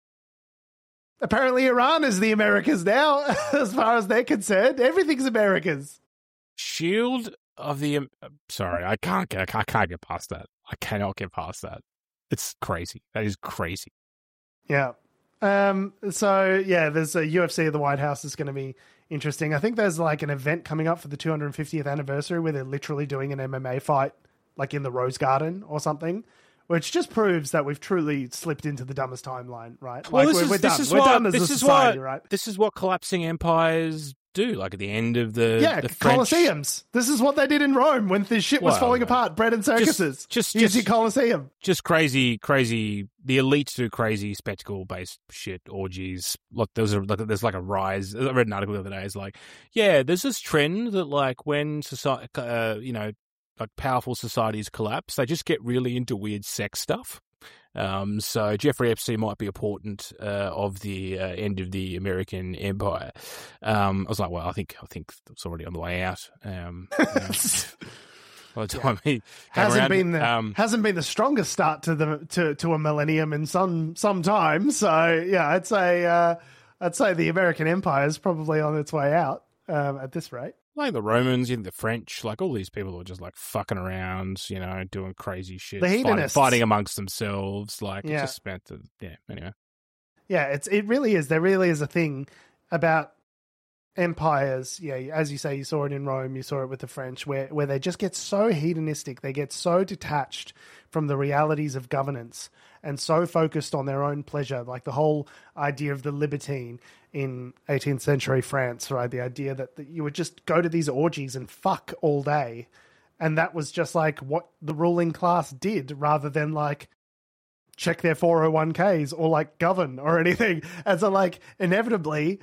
Apparently Iran is the Americas now, as far as they're concerned. Everything's Americas. Shield of the... Um, sorry, I can't get, I can't get past that. I cannot get past that. It's crazy. That is crazy. Yeah. Um, so, yeah, there's a U F C at the White House that's going to be interesting. I think there's like an event coming up for the two hundred fiftieth anniversary where they're literally doing an M M A fight, like in the Rose Garden or something, which just proves that we've truly slipped into the dumbest timeline, right? Well, like, this we're, is, we're this done. is We're what, done as this a is society, what, right? This is what collapsing empires do, like at the end of the Yeah, the French... Colosseums. This is what they did in Rome when this shit was Well, falling apart. Bread and circuses. Just, just, Use your just, Colosseum. just crazy, crazy. The elites do crazy spectacle-based shit, orgies. Look, there's a like, there's like a rise. I read an article the other day. It's like, yeah, there's this trend that like when society, uh, you know, like powerful societies collapse, they just get really into weird sex stuff. Um, so Jeffrey Epstein might be a portent uh, of the uh, end of the American empire. Um, I was like, well, I think I think it's already on the way out. Um, you know, by the time he came hasn't around, been the um, hasn't been the strongest start to the to, to a millennium in some some time. So yeah, I'd say uh, I'd say the American empire is probably on its way out um, at this rate. like the Romans, you know, the French, like all these people are just like fucking around, you know, doing crazy shit, The fighting, hedonists. fighting amongst themselves. Like Yeah. it's just meant to, yeah. Anyway, Yeah, it's it really is. There really is a thing about empires. Yeah, as you say, you saw it in Rome, you saw it with the French, where where they just get so hedonistic, they get so detached from the realities of governance and so focused on their own pleasure. Like the whole idea of the libertine in eighteenth century France, right? The idea that, that you would just go to these orgies and fuck all day. And that was just like what the ruling class did, rather than like check their four oh one k's or like govern or anything. And so like inevitably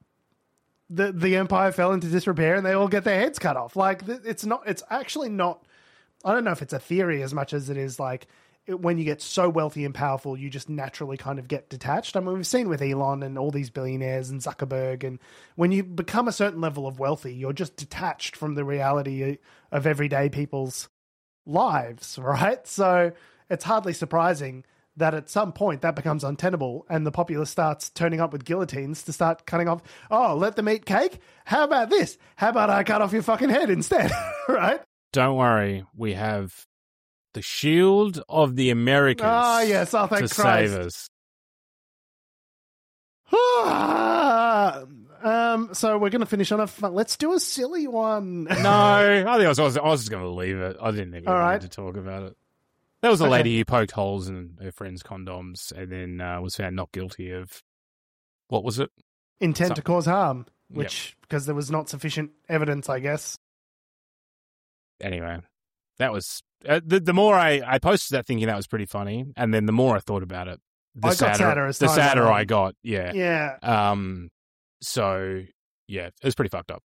the the empire fell into disrepair and they all get their heads cut off. Like it's not, it's actually not, I don't know if it's a theory as much as it is like it, when you get so wealthy and powerful, you just naturally kind of get detached. I mean, we've seen with Elon and all these billionaires and Zuckerberg, and when you become a certain level of wealthy, you're just detached from the reality of everyday people's lives, right? So it's hardly surprising that at some point that becomes untenable and the populace starts turning up with guillotines to start cutting off. Oh, let them eat cake? How about this? How about I cut off your fucking head instead? Right? don't worry, we have the shield of the Americas. Oh, yes. Oh, thank to Christ. save us. um, so we're going to finish on a fun. Let's do a silly one. No, I think I was, I was, I was just going to leave it. I didn't even All right. need to talk about it. There was a Okay. lady who poked holes in her friend's condoms and then uh, was found not guilty of, what was it? Intent So- to cause harm, which, because there was not sufficient evidence, I guess. Anyway, that was, uh, the, the more I, I posted that thinking that was pretty funny, and then the more I thought about it, the I got sadder, sadder as the time went sadder on. I got. Yeah. Yeah. Um. So, yeah, it was pretty fucked up.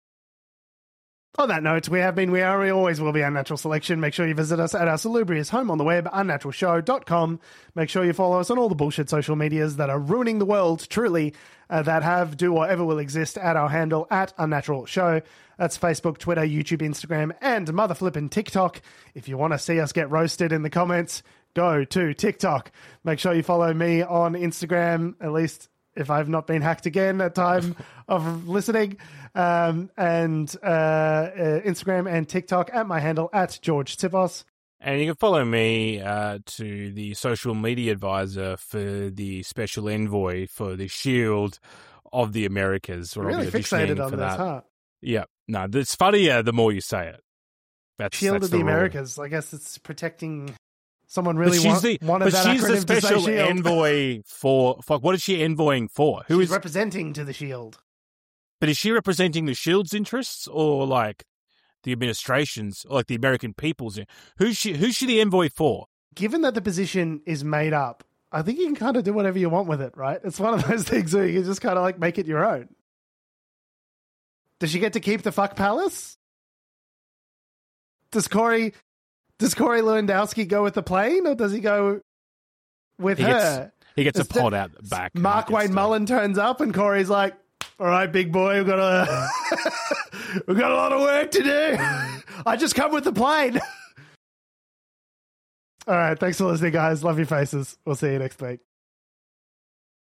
On that note, we have been, we are, we always will be Unnatural Selection. Make sure you visit us at our salubrious home on the web, unnatural show dot com. Make sure you follow us on all the bullshit social medias that are ruining the world, truly, uh, that have, do, or ever will exist at our handle, at Unnatural Show. That's Facebook, Twitter, YouTube, Instagram, and motherflippin' TikTok. If you want to see us get roasted in the comments, go to TikTok. Make sure you follow me on Instagram, at least if I've not been hacked again at time of listening, um, and uh, uh, Instagram and TikTok at my handle, at George Tsipos. And you can follow me uh, to the social media advisor for the special envoy for the Shield of the Americas. where I'll Really be auditioning fixated on for this, that. huh? Yeah. No, it's funnier the more you say it. That's, Shield that's of the, rule. Americas. I guess it's protecting someone But really she's want, the, wanted but that she's the acronym to say special Shield. envoy for. Fuck, what is she envoying for? Who She's is? representing to the Shield. But is she representing the Shield's interests or like the administration's, or like the American people's? Who's she? Who's she the envoy for? Given that the position is made up, I think you can kind of do whatever you want with it, right? It's one of those things where you can just kind of like make it your own. Does she get to keep the fuck palace? Does Corey Does Corey Lewandowski go with the plane, or does he go with he her? Gets, he gets It's a pod the, out the back. Mark Wayne to... Mullen turns up, and Corey's like, all right, big boy, we've got a, we've got a lot of work to do. I just come with the plane. All right, thanks for listening, guys. Love your faces. We'll see you next week.